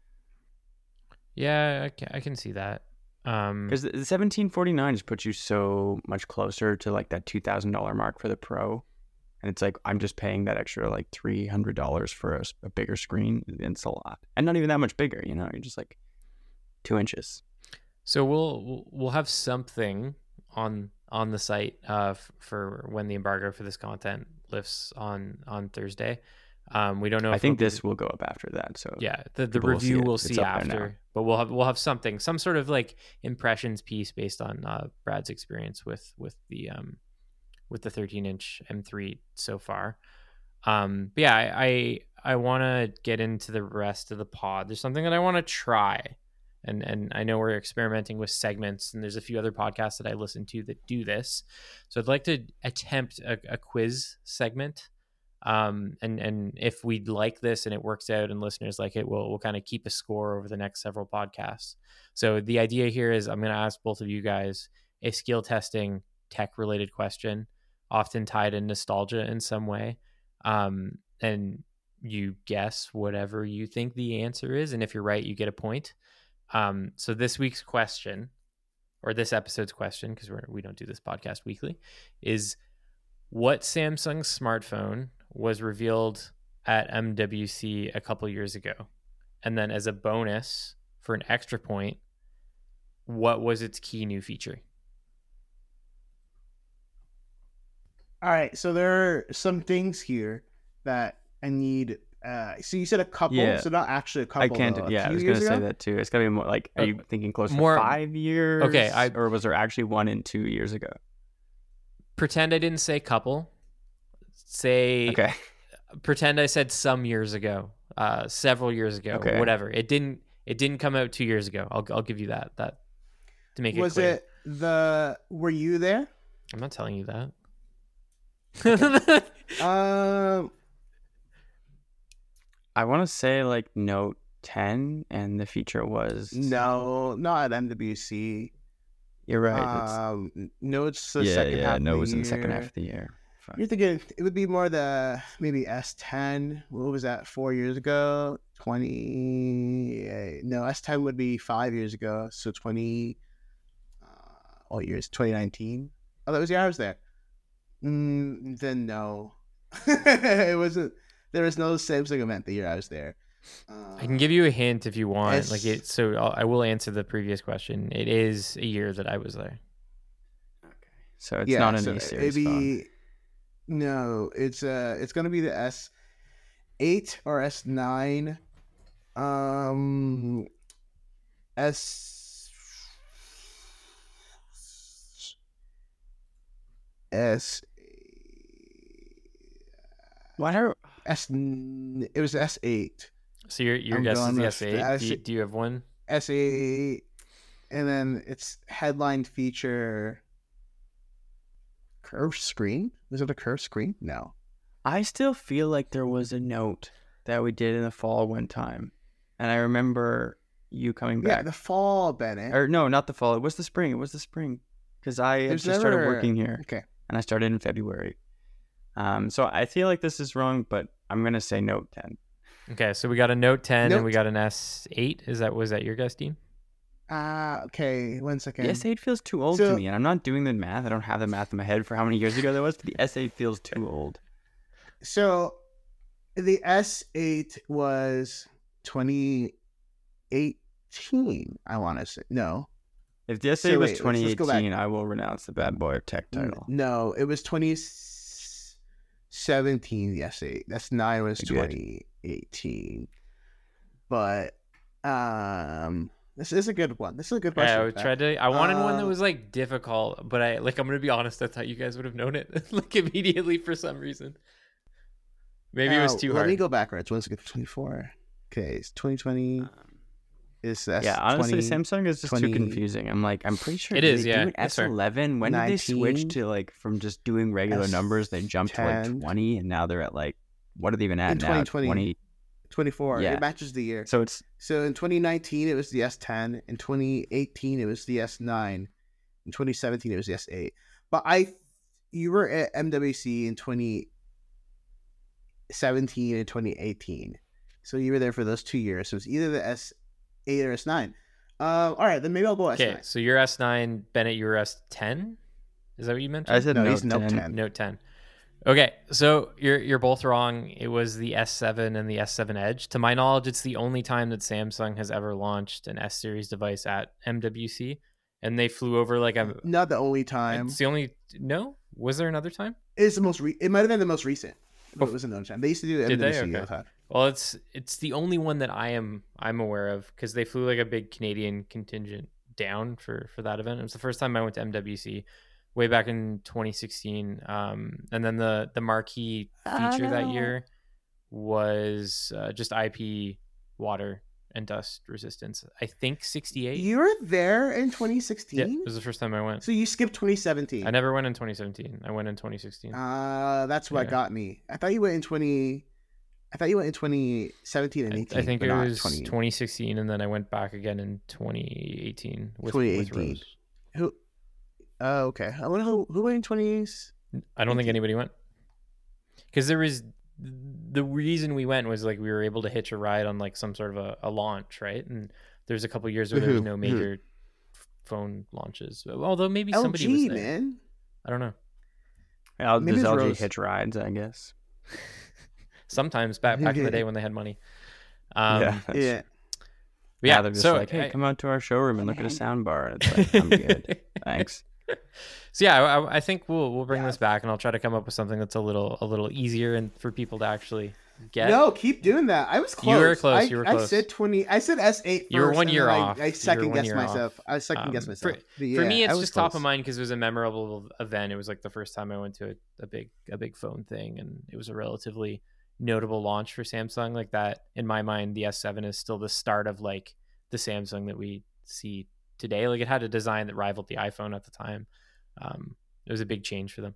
Yeah, I can see that. Because the $1,749 just puts you so much closer to like that $2,000 mark for the Pro, and it's like I'm just paying that extra like $300 for a bigger screen. It's a lot, and not even that much bigger. You know, you're just like 2 inches. So we'll have something on the site for when the embargo for this content lifts on Thursday. We don't know. I If think it'll be this will go up after that. So yeah, the people will see review it. we'll It's see up there now. after, but we'll have something, some sort of like impressions piece based on Brad's experience with the 13-inch M3 so far. But yeah, I want to get into the rest of the pod. There's something that I want to try, and I know we're experimenting with segments, and there's a few other podcasts that I listen to that do this. So I'd like to attempt a quiz segment. And if we like this and it works out and listeners like it, we'll kind of keep a score over the next several podcasts. So the idea here is I'm going to ask both of you guys a skill testing tech related question, often tied in nostalgia in some way. And you guess whatever you think the answer is. And if you're right, you get a point. So this week's question, or this episode's question, because we don't do this podcast weekly, is what Samsung smartphone was revealed at MWC a couple years ago? And then as a bonus for an extra point, what was its key new feature? All right, so there are some things here that I need. So you said a couple, Yeah. so not actually a couple. I can't. though. A Yeah, I few was gonna years say ago? that too. It's gotta be more like. Are you thinking closer more- to 5 years? Okay, or was there actually 1 and 2 years ago? Pretend I didn't say couple. Say Okay. Pretend I said some years ago, several years ago, Okay. or whatever. It didn't come out 2 years ago. I'll give you that to make it Was clear. it were you there? I'm not telling you that. I want to say like Note 10, and the feature was No, not at MWC. You're right. No, it's the yeah, second half. no, it of was the in the second year. half of the year. Fuck. You're thinking it would be more the maybe S10. What was that? 4 years ago? 20? No, S10 would be 5 years ago. So 20. What years? 2019. Oh, that was the year I was there. Then no, it wasn't. There was no Samsung event the year I was there. I can give you a hint if you want. S- Like it. So I will answer the previous question. It is a year that I was there. So it's not an E it'd series phone. be, no, it's gonna be the S8 or S9. S Why are S it was S8. So your I'm guess is going the with S8. the Do you have one? S8, and then its headline feature curved screen. Was it a curved screen? No. I still feel like there was a Note that we did in the fall one time, and I remember you coming Yeah, back. the fall, Bennett. Or no, not the fall. It was the spring. It was the spring because I had There's just started never- working here, Okay. and I started in February. So I feel like this is wrong, but I'm gonna say Note 10. Okay, so we got a Note 10 and we Note- got an S8. Was that your guess, Dean? Okay. 1 second. The S8 feels too old So- to me, and I'm not doing the math. I don't have the math in my head for how many years ago that was, but the S8 feels too old. So the S8 was 2018, I want to say. No. If the S8 So was wait, let's go back. 2018, I will renounce the bad boy of tech title. No, it was 2017, the S8. That's 9 was Good. 2018. But this is a good one. This is a good Yeah, question. I tried to. I wanted one that Um, was like difficult, but I'm gonna be honest. I thought you guys would have known it like immediately for some reason. Maybe it was too Let hard. me go backwards. When's it? 24. Okay, it's 2020. Is that Yeah, honestly, 20, Samsung is just 20, too confusing. I'm pretty sure It did is, they yeah, do an that's fair. S11. When did they switch 19, to like from just doing regular numbers? They jumped to like S10. 20, and now they're at like what are they even at In now? 2020. 20. 24. Yeah. It matches the year. So it's So in 2019, it was the S10. In 2018, it was the S9. In 2017, it was the S8. But you were at MWC in 2017 and 2018. So you were there for those 2 years. So it's either the S8 or S9. All right, then maybe I'll go Okay, S9. so you're S9, Bennett. You're S10. Is that what you mentioned? I said No, Note he's Note 10. 10. Note 10. Okay, so you're both wrong. It was the S7 and the S7 Edge. To my knowledge, it's the only time that Samsung has ever launched an S series device at MWC, and they flew over like a. Not the only time. It's the only. No, was there another time? It's the most. It might have been the most recent, but it was another time. They used to do the Did they? MWC all Okay. the time. Well, it's the only one that I'm aware of because they flew like a big Canadian contingent down for that event. It was the first time I went to MWC. Way back in 2016, and then the marquee feature that year was just IP water and dust resistance. I think 68. You were there in Yeah, 2016. it was the first time I went. So you skipped 2017. I never went in 2017. I went in 2016. That's what Yeah. got me. I thought you went in 2017 and 18. I think but it not was 2016, and then I went back again in 2018 with 2018. Rose. Who? Oh, okay. I wonder who went in 20s. I don't think anybody went because there was the reason we went was like we were able to hitch a ride on like some sort of a launch, right? And there's a couple years where there was no major phone launches, although maybe somebody was LG, there. man. I don't know. Yeah, Maybe does it's LG Rose. hitch rides, I guess. Sometimes back in the day when they had money. Yeah. Yeah. But yeah. they're just So like, hey, I- come out to our showroom and look at a sound bar. It's like, I'm good. Thanks. So yeah, I think we'll bring this back, and I'll try to come up with something that's a little easier and for people to actually get. No, keep doing that. I was close. You were close, you were I close. said 20. I said S8 first. You were 1 and year then off. I You were second 1 guessed year myself. off. I second guessed myself. But For yeah, me, I it's was just top close. of mind because it was a memorable event. It was like the first time I went to a big phone thing, and it was a relatively notable launch for Samsung. Like that, in my mind, the S7 is still the start of like the Samsung that we see today. Like it had a design that rivaled the iPhone at the time. It was a big change for them.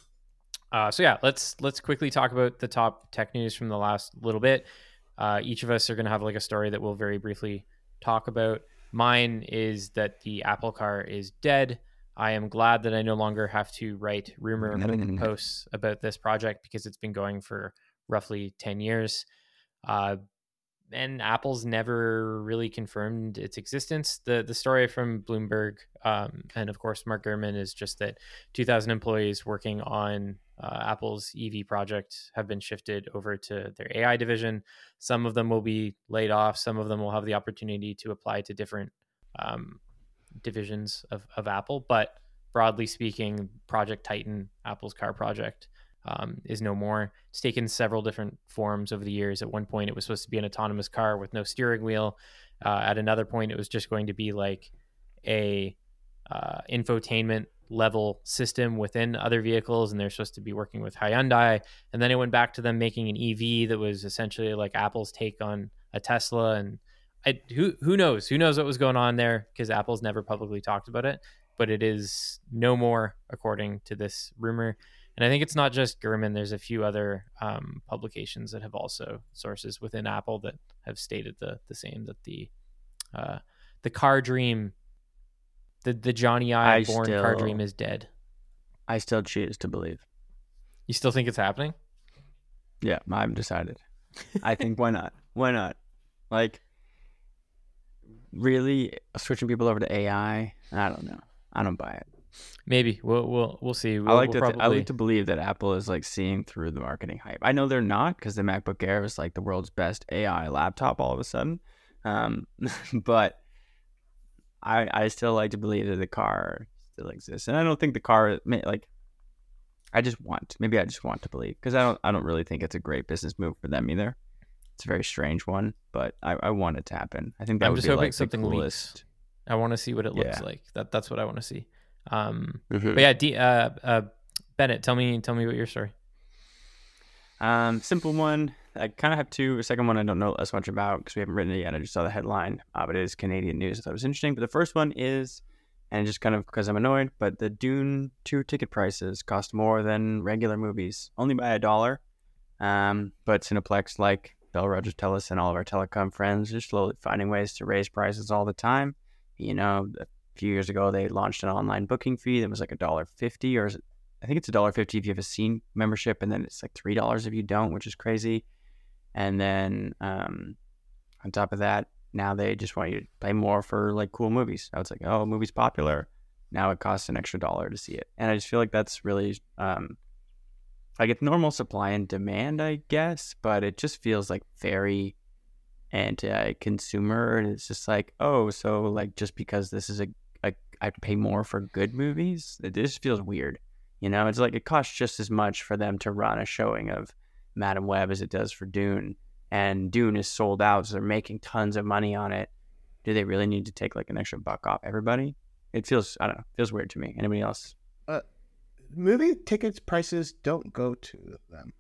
So yeah, let's quickly talk about the top tech news from the last little bit. Each of us are going to have like a story that we'll very briefly talk about. Mine is that the Apple Car is dead. I am glad that I no longer have to write rumor posts about this project because it's been going for roughly 10 years. And Apple's never really confirmed its existence. The story from Bloomberg and of course Mark Gurman is just that 2,000 employees working on Apple's EV project have been shifted over to their AI division. Some of them will be laid off. Some of them will have the opportunity to apply to different divisions of Apple. But broadly speaking, Project Titan, Apple's car project, is no more. It's taken several different forms over the years. At one point, it was supposed to be an autonomous car with no steering wheel. At another point, it was just going to be like a infotainment level system within other vehicles, and they're supposed to be working with Hyundai. And then it went back to them making an EV that was essentially like Apple's take on a Tesla. And who knows? Who knows what was going on there? Because Apple's never publicly talked about it. But it is no more, according to this rumor. And I think it's not just Gurman. There's a few other publications that have also sources within Apple that have stated the same, that the car dream, the Johnny Ive born car dream is dead. I still choose to believe. You still think it's happening? Yeah, I've decided. I think why not? Why not? Like, really switching people over to AI? I don't know. I don't buy it. Maybe we'll see. I like to believe that Apple is like seeing through the marketing hype. I know they're not, because the MacBook Air is like the world's best AI laptop all of a sudden. But I still like to believe that the car still exists, and I don't think the car like. I just want to believe, because I don't really think it's a great business move for them either. It's a very strange one, but I want it to happen. I think that I'm would just be hoping like something the coolest. leaks. I want to see what it looks Yeah. like. That's what I want to see. Mhm. But yeah, Bennett, tell me about your story. Simple one. I kind of have two. The second one I don't know as much about because we haven't written it yet. I just saw the headline, but it is Canadian news. I thought it was interesting. But the first one is, and just kind of because I'm annoyed, but the Dune 2 ticket prices cost more than regular movies, only by $1. But Cineplex, like Bell Rogers Telus and all of our telecom friends, are slowly finding ways to raise prices all the time. You know, a few years ago, they launched an online booking fee that was like $1.50, or I think it's $1.50 if you have a Scene membership, and then it's like $3 if you don't, which is crazy. And then on top of that, now they just want you to pay more for like cool movies. Now it's like, oh, a movie's popular. Now it costs an extra $1 to see it. And I just feel like that's really like it's normal supply and demand, I guess, but it just feels like very anti-consumer, and it's just like, oh, so like just because this is a I pay more for good movies, it just feels weird. You know, it's like it costs just as much for them to run a showing of Madame Web as it does for Dune, and Dune is sold out, so they're making tons of money on it. Do they really need to take like an extra buck off everybody? It feels, I don't know, feels weird to me. Anybody else? Movie tickets prices don't go to them.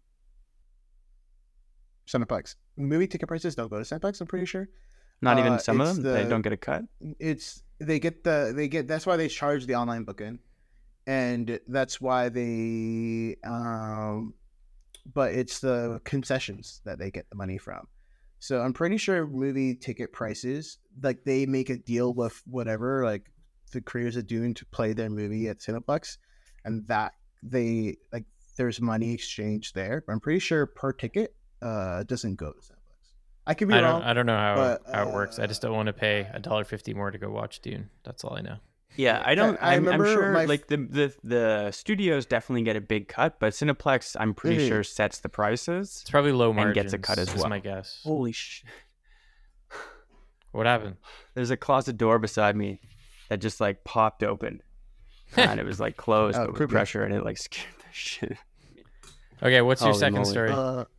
Cineplex. Movie ticket prices don't go to Cineplex, I'm pretty sure. Not even some of them? They don't get a cut? They get that's why they charge the online booking. And that's why they but it's the concessions that they get the money from. So I'm pretty sure movie ticket prices, like they make a deal with whatever, like the creators of Dune to play their movie at Cineplex, and that they like there's money exchange there. But I'm pretty sure per ticket doesn't go to Cineplex. I could be wrong. I don't know how it works. I just don't want to pay $1.50 more to go watch Dune. That's all I know. Yeah, I don't. I'm sure like the studios definitely get a big cut, but Cineplex, I'm pretty sure, sets the prices. It's probably low margins. And gets a cut as well. Is my guess. Holy shit! What happened? There's a closet door beside me that just like popped open, and it was like closed but with pressure, and it like scared the shit. Okay, what's your second story?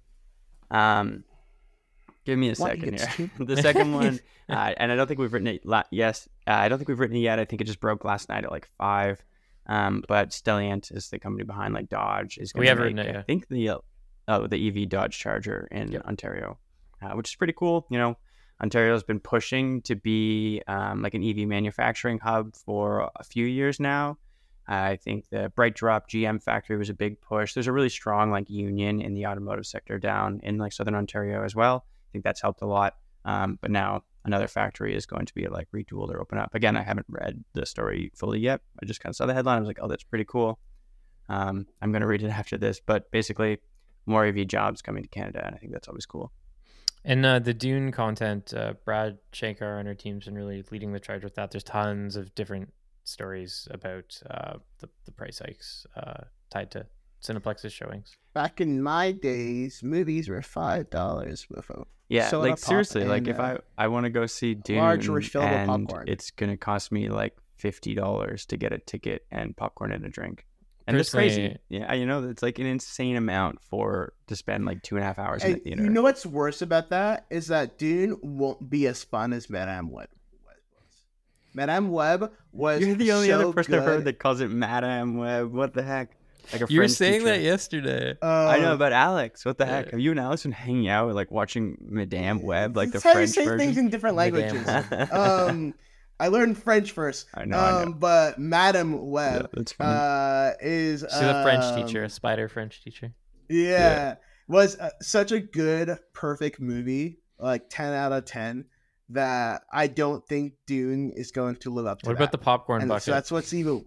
Give me a second here. The second one, and I don't think we've written it. I don't think we've written it yet. I think it just broke last night at like 5. But Stellantis, the company behind like Dodge, is going to make, written it, I think the EV Dodge Charger in Ontario, which is pretty cool. You know, Ontario has been pushing to be like an EV manufacturing hub for a few years now. I think the Bright Drop GM factory was a big push. There's a really strong like union in the automotive sector down in like Southern Ontario as well. I think that's helped a lot. But now another factory is going to be like retooled or open up. Again, I haven't read the story fully yet. I just kind of saw the headline. I was like, oh, that's pretty cool. I'm going to read it after this. But basically, more EV jobs coming to Canada, and I think that's always cool. And the Dune content, Brad Shankar and our team's been really leading the charge with that. There's tons of different stories about the price hikes tied to Cineplex's showings. Back in my days, movies were $5 with a soda like seriously, like if I want to go see Dune, large refillable and popcorn, it's gonna cost me like $50 to get a ticket and popcorn and a drink. And it's crazy. Yeah, you know, it's like an insane amount to spend like 2.5 hours in the theater. You know what's worse about that is that Dune won't be as fun as Madame Web was. Madame Web was You're the only other person good. I've heard that calls it Madame Web. What the heck? Like you were saying that yesterday. I know, but Alex, what the heck? Have you and Alex been hanging out like watching Madame Web, like the French French version? Things in different languages. I learned French first. I know. But Madame Web that's funny. Is she's a French teacher, a spider French teacher. Yeah. Was such a good, perfect movie, like 10 out of 10. That I don't think Dune is going to live up to. What about the popcorn bucket? So that's what's evil.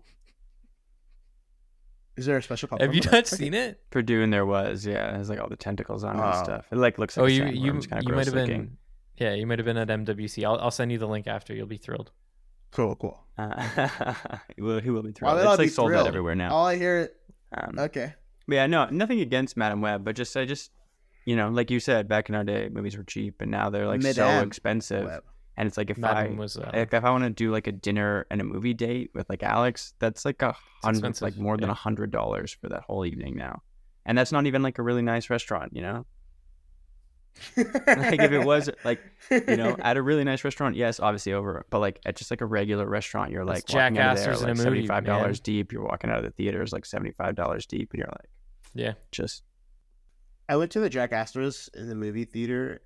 Is there a special popcorn? Have you not seen it? For Dune, there was. Yeah, it has like all the tentacles on it and stuff. It like looks like. You might have been. Yeah, you might have been at MWC. I'll send you the link after. You'll be thrilled. Cool. He will be thrilled. It's like sold out everywhere now. All I hear. Okay. But yeah, no, nothing against Madame Web, but just you know, like you said, back in our day, movies were cheap, and now they're like so expensive. Web. And it's like if I want to do like a dinner and a movie date with like Alex, that's like more than $100 for that whole evening now, and that's not even like a really nice restaurant, you know. Like if it was like, you know, at a really nice restaurant, yes, obviously but like at just like a regular restaurant, you're like walking out of there like $75 deep. You're walking out of the theaters like $75 deep, and you're like, yeah, just. I went to the Jack Astor's in the movie theater.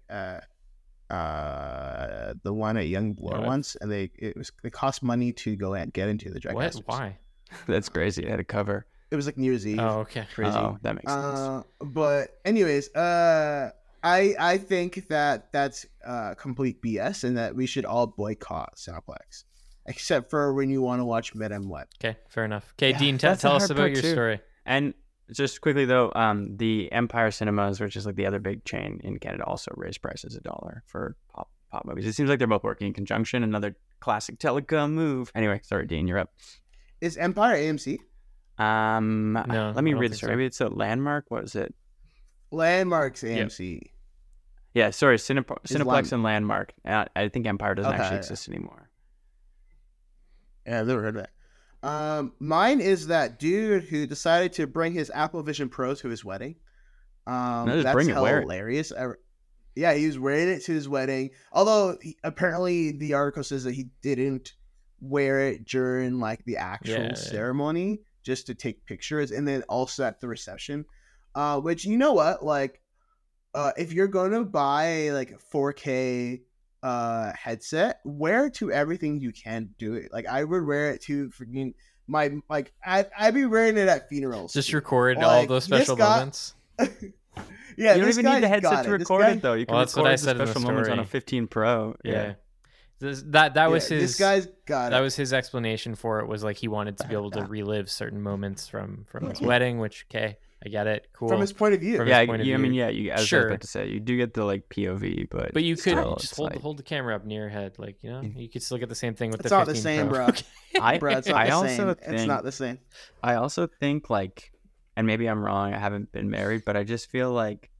The one at Young Bloor once, and it cost money to go and get into the Jack Astor's. Why? That's crazy. It had a cover. It was like New Year's Eve. Oh, okay. Crazy. Oh, that makes sense. But anyways, I think that's complete BS, and that we should all boycott Cineplex, except for when you want to watch Madame Web. Okay, fair enough. Okay, Dean, tell us about your story. And just quickly though, the Empire Cinemas, which is like the other big chain in Canada, also raised prices $1 for pop movies. It seems like they're both working in conjunction. Another classic telecom move. Anyway, sorry, Dean, you're up. Is Empire AMC? No, let me I don't read the think story. so. Maybe it's a Landmark. What is it? Landmarks AMC. Yeah, sorry, Cineplex Land- and Landmark. I think Empire doesn't Okay, actually yeah. exist anymore. Yeah, I've never heard of that. Mine is that dude who decided to bring his Apple Vision Pro to his wedding. No, just That's bring it, wear it. hilarious. Yeah, he was wearing it to his wedding. Although apparently the article says that he didn't wear it during like the actual ceremony, just to take pictures, and then also at the reception. Which, you know what, like, if you're gonna buy like a 4K headset, wear it to everything you can do it. Like, I would wear it to freaking I'd be wearing it at funerals. Just too. record all Like, those this special guy- moments. Yeah, You don't this even need the guy's headset got to it. This record guy- it, though. You can Well, that's what record I the said in the special moments on a story. 15 Pro. Yeah. That was his. This guy's got that it. was his explanation for it. Was like he wanted to be able to relive certain moments from his wedding. Which, okay, I get it. Cool. From his point of view. From Yeah, his point of I mean, view. yeah, you, as I Sure. was about to say, you do get the like POV, but But you could still, just it's hold like- hold the camera up near your head, like, you know, you could still get the same thing with It's the not the 15 same, Pro. bro. I, Bro, it's not I the also same. think, It's not the same. I also think like, and maybe I'm wrong. I haven't been married, but I just feel like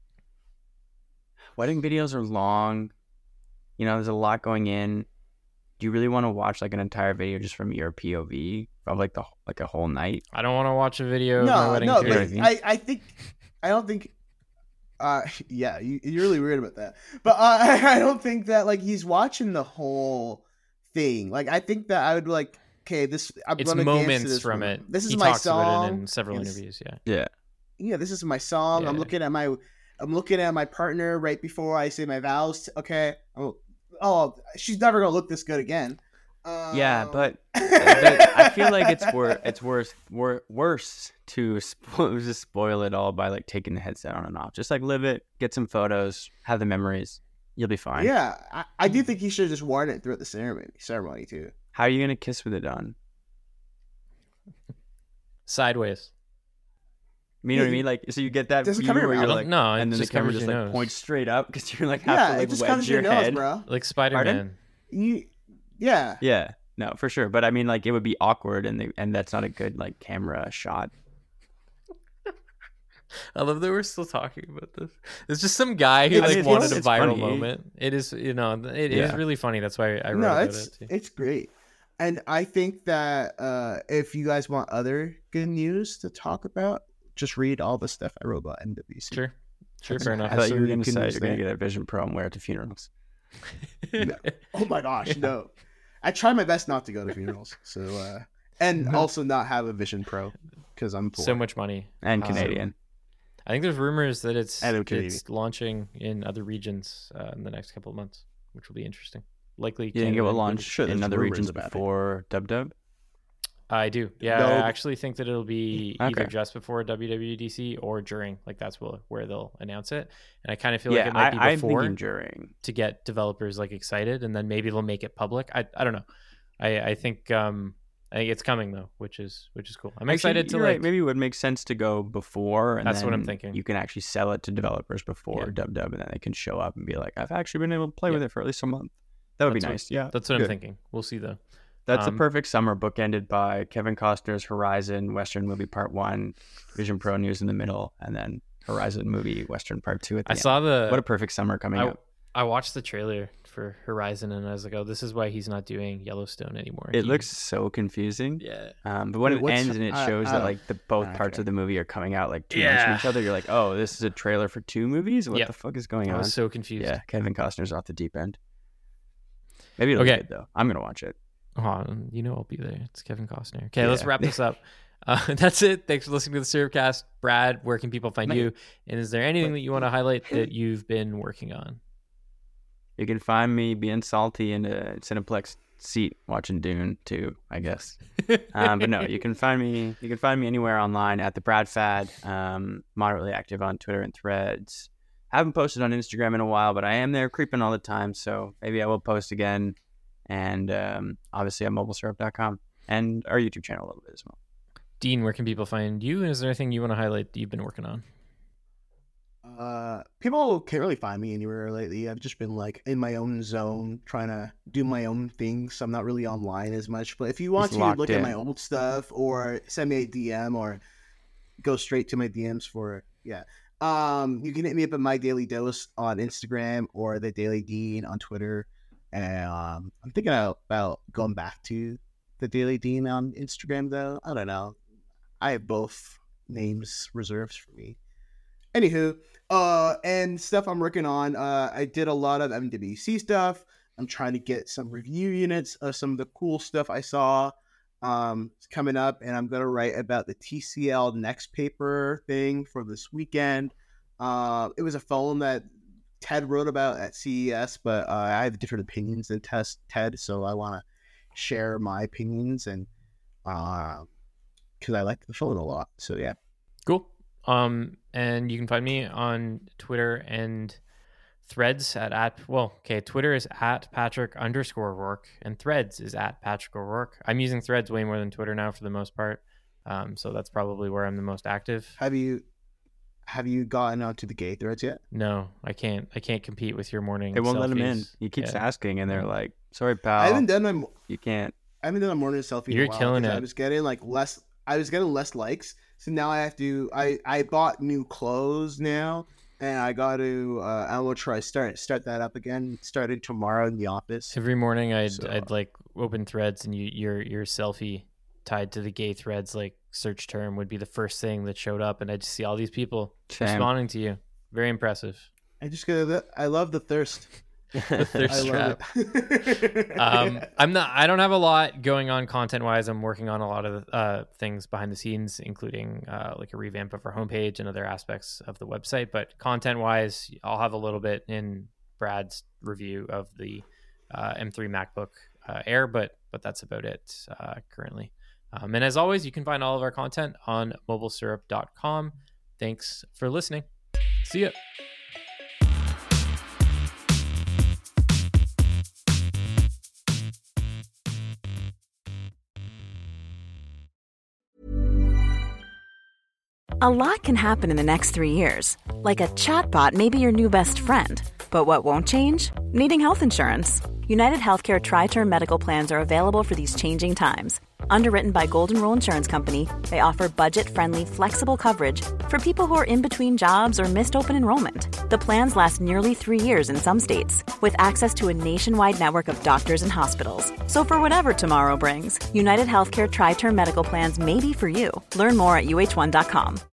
wedding videos are long. You know, there's a lot going in. Do you really want to watch like an entire video just from your POV of like a whole night? I don't want to watch a video of my No, wedding. no, period. but I don't think. Yeah, you're really weird about that. But I don't think that like he's watching the whole thing. Like, I think that I would be like, okay, this. I'm It's gonna dance to moments this from one. it. This is He my talks about song. it in several It's- interviews. Yeah. Yeah. Yeah, this is my song. I'm Yeah. looking at my partner right before I say my vows. Okay. Oh, she's never gonna look this good again. Yeah, but I feel like it's worse to just spoil it all by like taking the headset on and off. Just like live it, get some photos, have the memories. You'll be fine. Yeah, I do think he should have just worn it throughout the ceremony too. How are you gonna kiss with it on? Sideways. You know what I mean? Like, so you get that Does it view cover your where you're mouth? like, No, it and then the just camera covers just your like nose. points straight up because you're like have Yeah, to like it just wedge covers your your nose, head. bro. Like Spider-Man. Yeah. Yeah, no, for sure. But I mean, like, it would be awkward, and that's not a good like camera shot. I love that we're still talking about this. It's just some guy who I like mean, wanted a it's viral funny. moment. It is, it is Yeah. really funny. That's why I wrote No, about it's it too. it's great. And I think that if you guys want other good news to talk about, just read all the stuff I wrote about NWC. Sure, fair I enough. thought you were gonna Can say use you're gonna that. get a Vision Pro and wear it to funerals. Oh my gosh, no. I try my best not to go to funerals. So and also not have a Vision Pro because I'm poor. So much money. And Um, Canadian. I think there's rumors that it's And Canadian. it's launching in other regions in the next couple of months, which will be interesting. Likely, You think it Canada will and launch Sure, in there's other rumors regions about it. before Dub? Canada. I do. Yeah, No. I actually think that it'll be either Okay. just before WWDC or during. Like that's where they'll announce it. And I kind of feel Yeah, like it might be I'm before thinking during. to get developers like excited, and then maybe they'll make it public. I don't know. I think it's coming though, which is cool. I'm excited to you're like right. Maybe it would make sense to go before, and That's what I'm then thinking. You can actually sell it to developers before Yeah. Dub, and then they can show up and be like, "I've actually been able to play Yeah. with it for at least a month." That would be That's what- nice. Yeah, that's what I'm good. thinking. We'll see though. That's a Um, perfect summer bookended by Kevin Costner's Horizon Western Movie Part 1, Vision Pro news in the middle, and then Horizon Movie Western Part 2 at the I end. saw the What a perfect summer coming up. I watched the trailer for Horizon and I was like, oh, this is why he's not doing Yellowstone anymore. It He- looks so confusing. yeah. But when Wait, it what's- ends and it I- shows I that don't- like the both I parts don't of the movie are coming out like 2 months from Yeah. each other, you're like, oh, this is a trailer for 2 movies? What Yep. the fuck is going I on? was so confused. Yeah, Kevin Costner's off the deep end. Maybe it'll be Okay. good though. I'm gonna watch it. Oh, you know I'll be there. It's Kevin Costner. Okay, Yeah. let's wrap this up. That's it. Thanks for listening to the Servcast. Brad, where can people find you? And is there anything that you want to highlight that you've been working on? You can find me being salty in a Cineplex seat watching Dune too, I guess. But no, you can find me anywhere online at the Brad Fad. Moderately active on Twitter and Threads. Haven't posted on Instagram in a while, but I am there creeping all the time, so maybe I will post again. And obviously at mobilesyrup.com and our YouTube channel a little bit as well. Dean, where can people find you? And is there anything you want to highlight that you've been working on? people can't really find me anywhere lately. I've just been like in my own zone, trying to do my own things. I'm not really online as much. But if you want to look at my old stuff or send me a DM or go straight to my DMs for you can hit me up at My Daily Dose on Instagram or The Daily Dean on Twitter. And I'm thinking about going back to The Daily Dean on Instagram, though. I don't know. I have both names reserved for me. Anywho, and stuff I'm working on. I did a lot of MWC stuff. I'm trying to get some review units of some of the cool stuff I saw. It's coming up, and I'm going to write about the TCL Next paper thing for this weekend. It was a phone that Ted wrote about at CES, but I have different opinions than Ted, so I want to share my opinions, and because I like the phone a lot. So yeah. Cool. And you can find me on Twitter and Threads Twitter is at Patrick_Rourke and Threads is at Patrick O'Rourke. I'm using Threads way more than Twitter now for the most part. So that's probably where I'm the most active. Have you gotten onto the gay Threads yet? No, I can't compete with your morning. They won't selfies. let him in. He keeps asking, and they're like, "Sorry, pal. I haven't done You can't. I haven't done a morning selfie. You're in a while killing it. I was getting less likes, so now I have to. I bought new clothes now, and I got to. I will try start that up again. Started tomorrow in the office. Every morning, I'd like open Threads, and your selfie tied to the gay Threads like search term would be the first thing that showed up, and I just see all these people responding to you. Very impressive. I love the thirst. The thirst trap. I don't have a lot going on content wise. I'm working on a lot of things behind the scenes, including like a revamp of our homepage and other aspects of the website. But content wise, I'll have a little bit in Brad's review of the M3 MacBook Air, but that's about it currently. And as always, you can find all of our content on mobilesyrup.com. Thanks for listening. See ya. A lot can happen in the next 3 years. Like a chatbot may be your new best friend. But what won't change? Needing health insurance. United Healthcare Tri-Term Medical Plans are available for these changing times. Underwritten by Golden Rule Insurance Company, they offer budget-friendly, flexible coverage for people who are in between jobs or missed open enrollment. The plans last nearly 3 years in some states, with access to a nationwide network of doctors and hospitals. So for whatever tomorrow brings, United Healthcare Tri-Term Medical Plans may be for you. Learn more at uh1.com.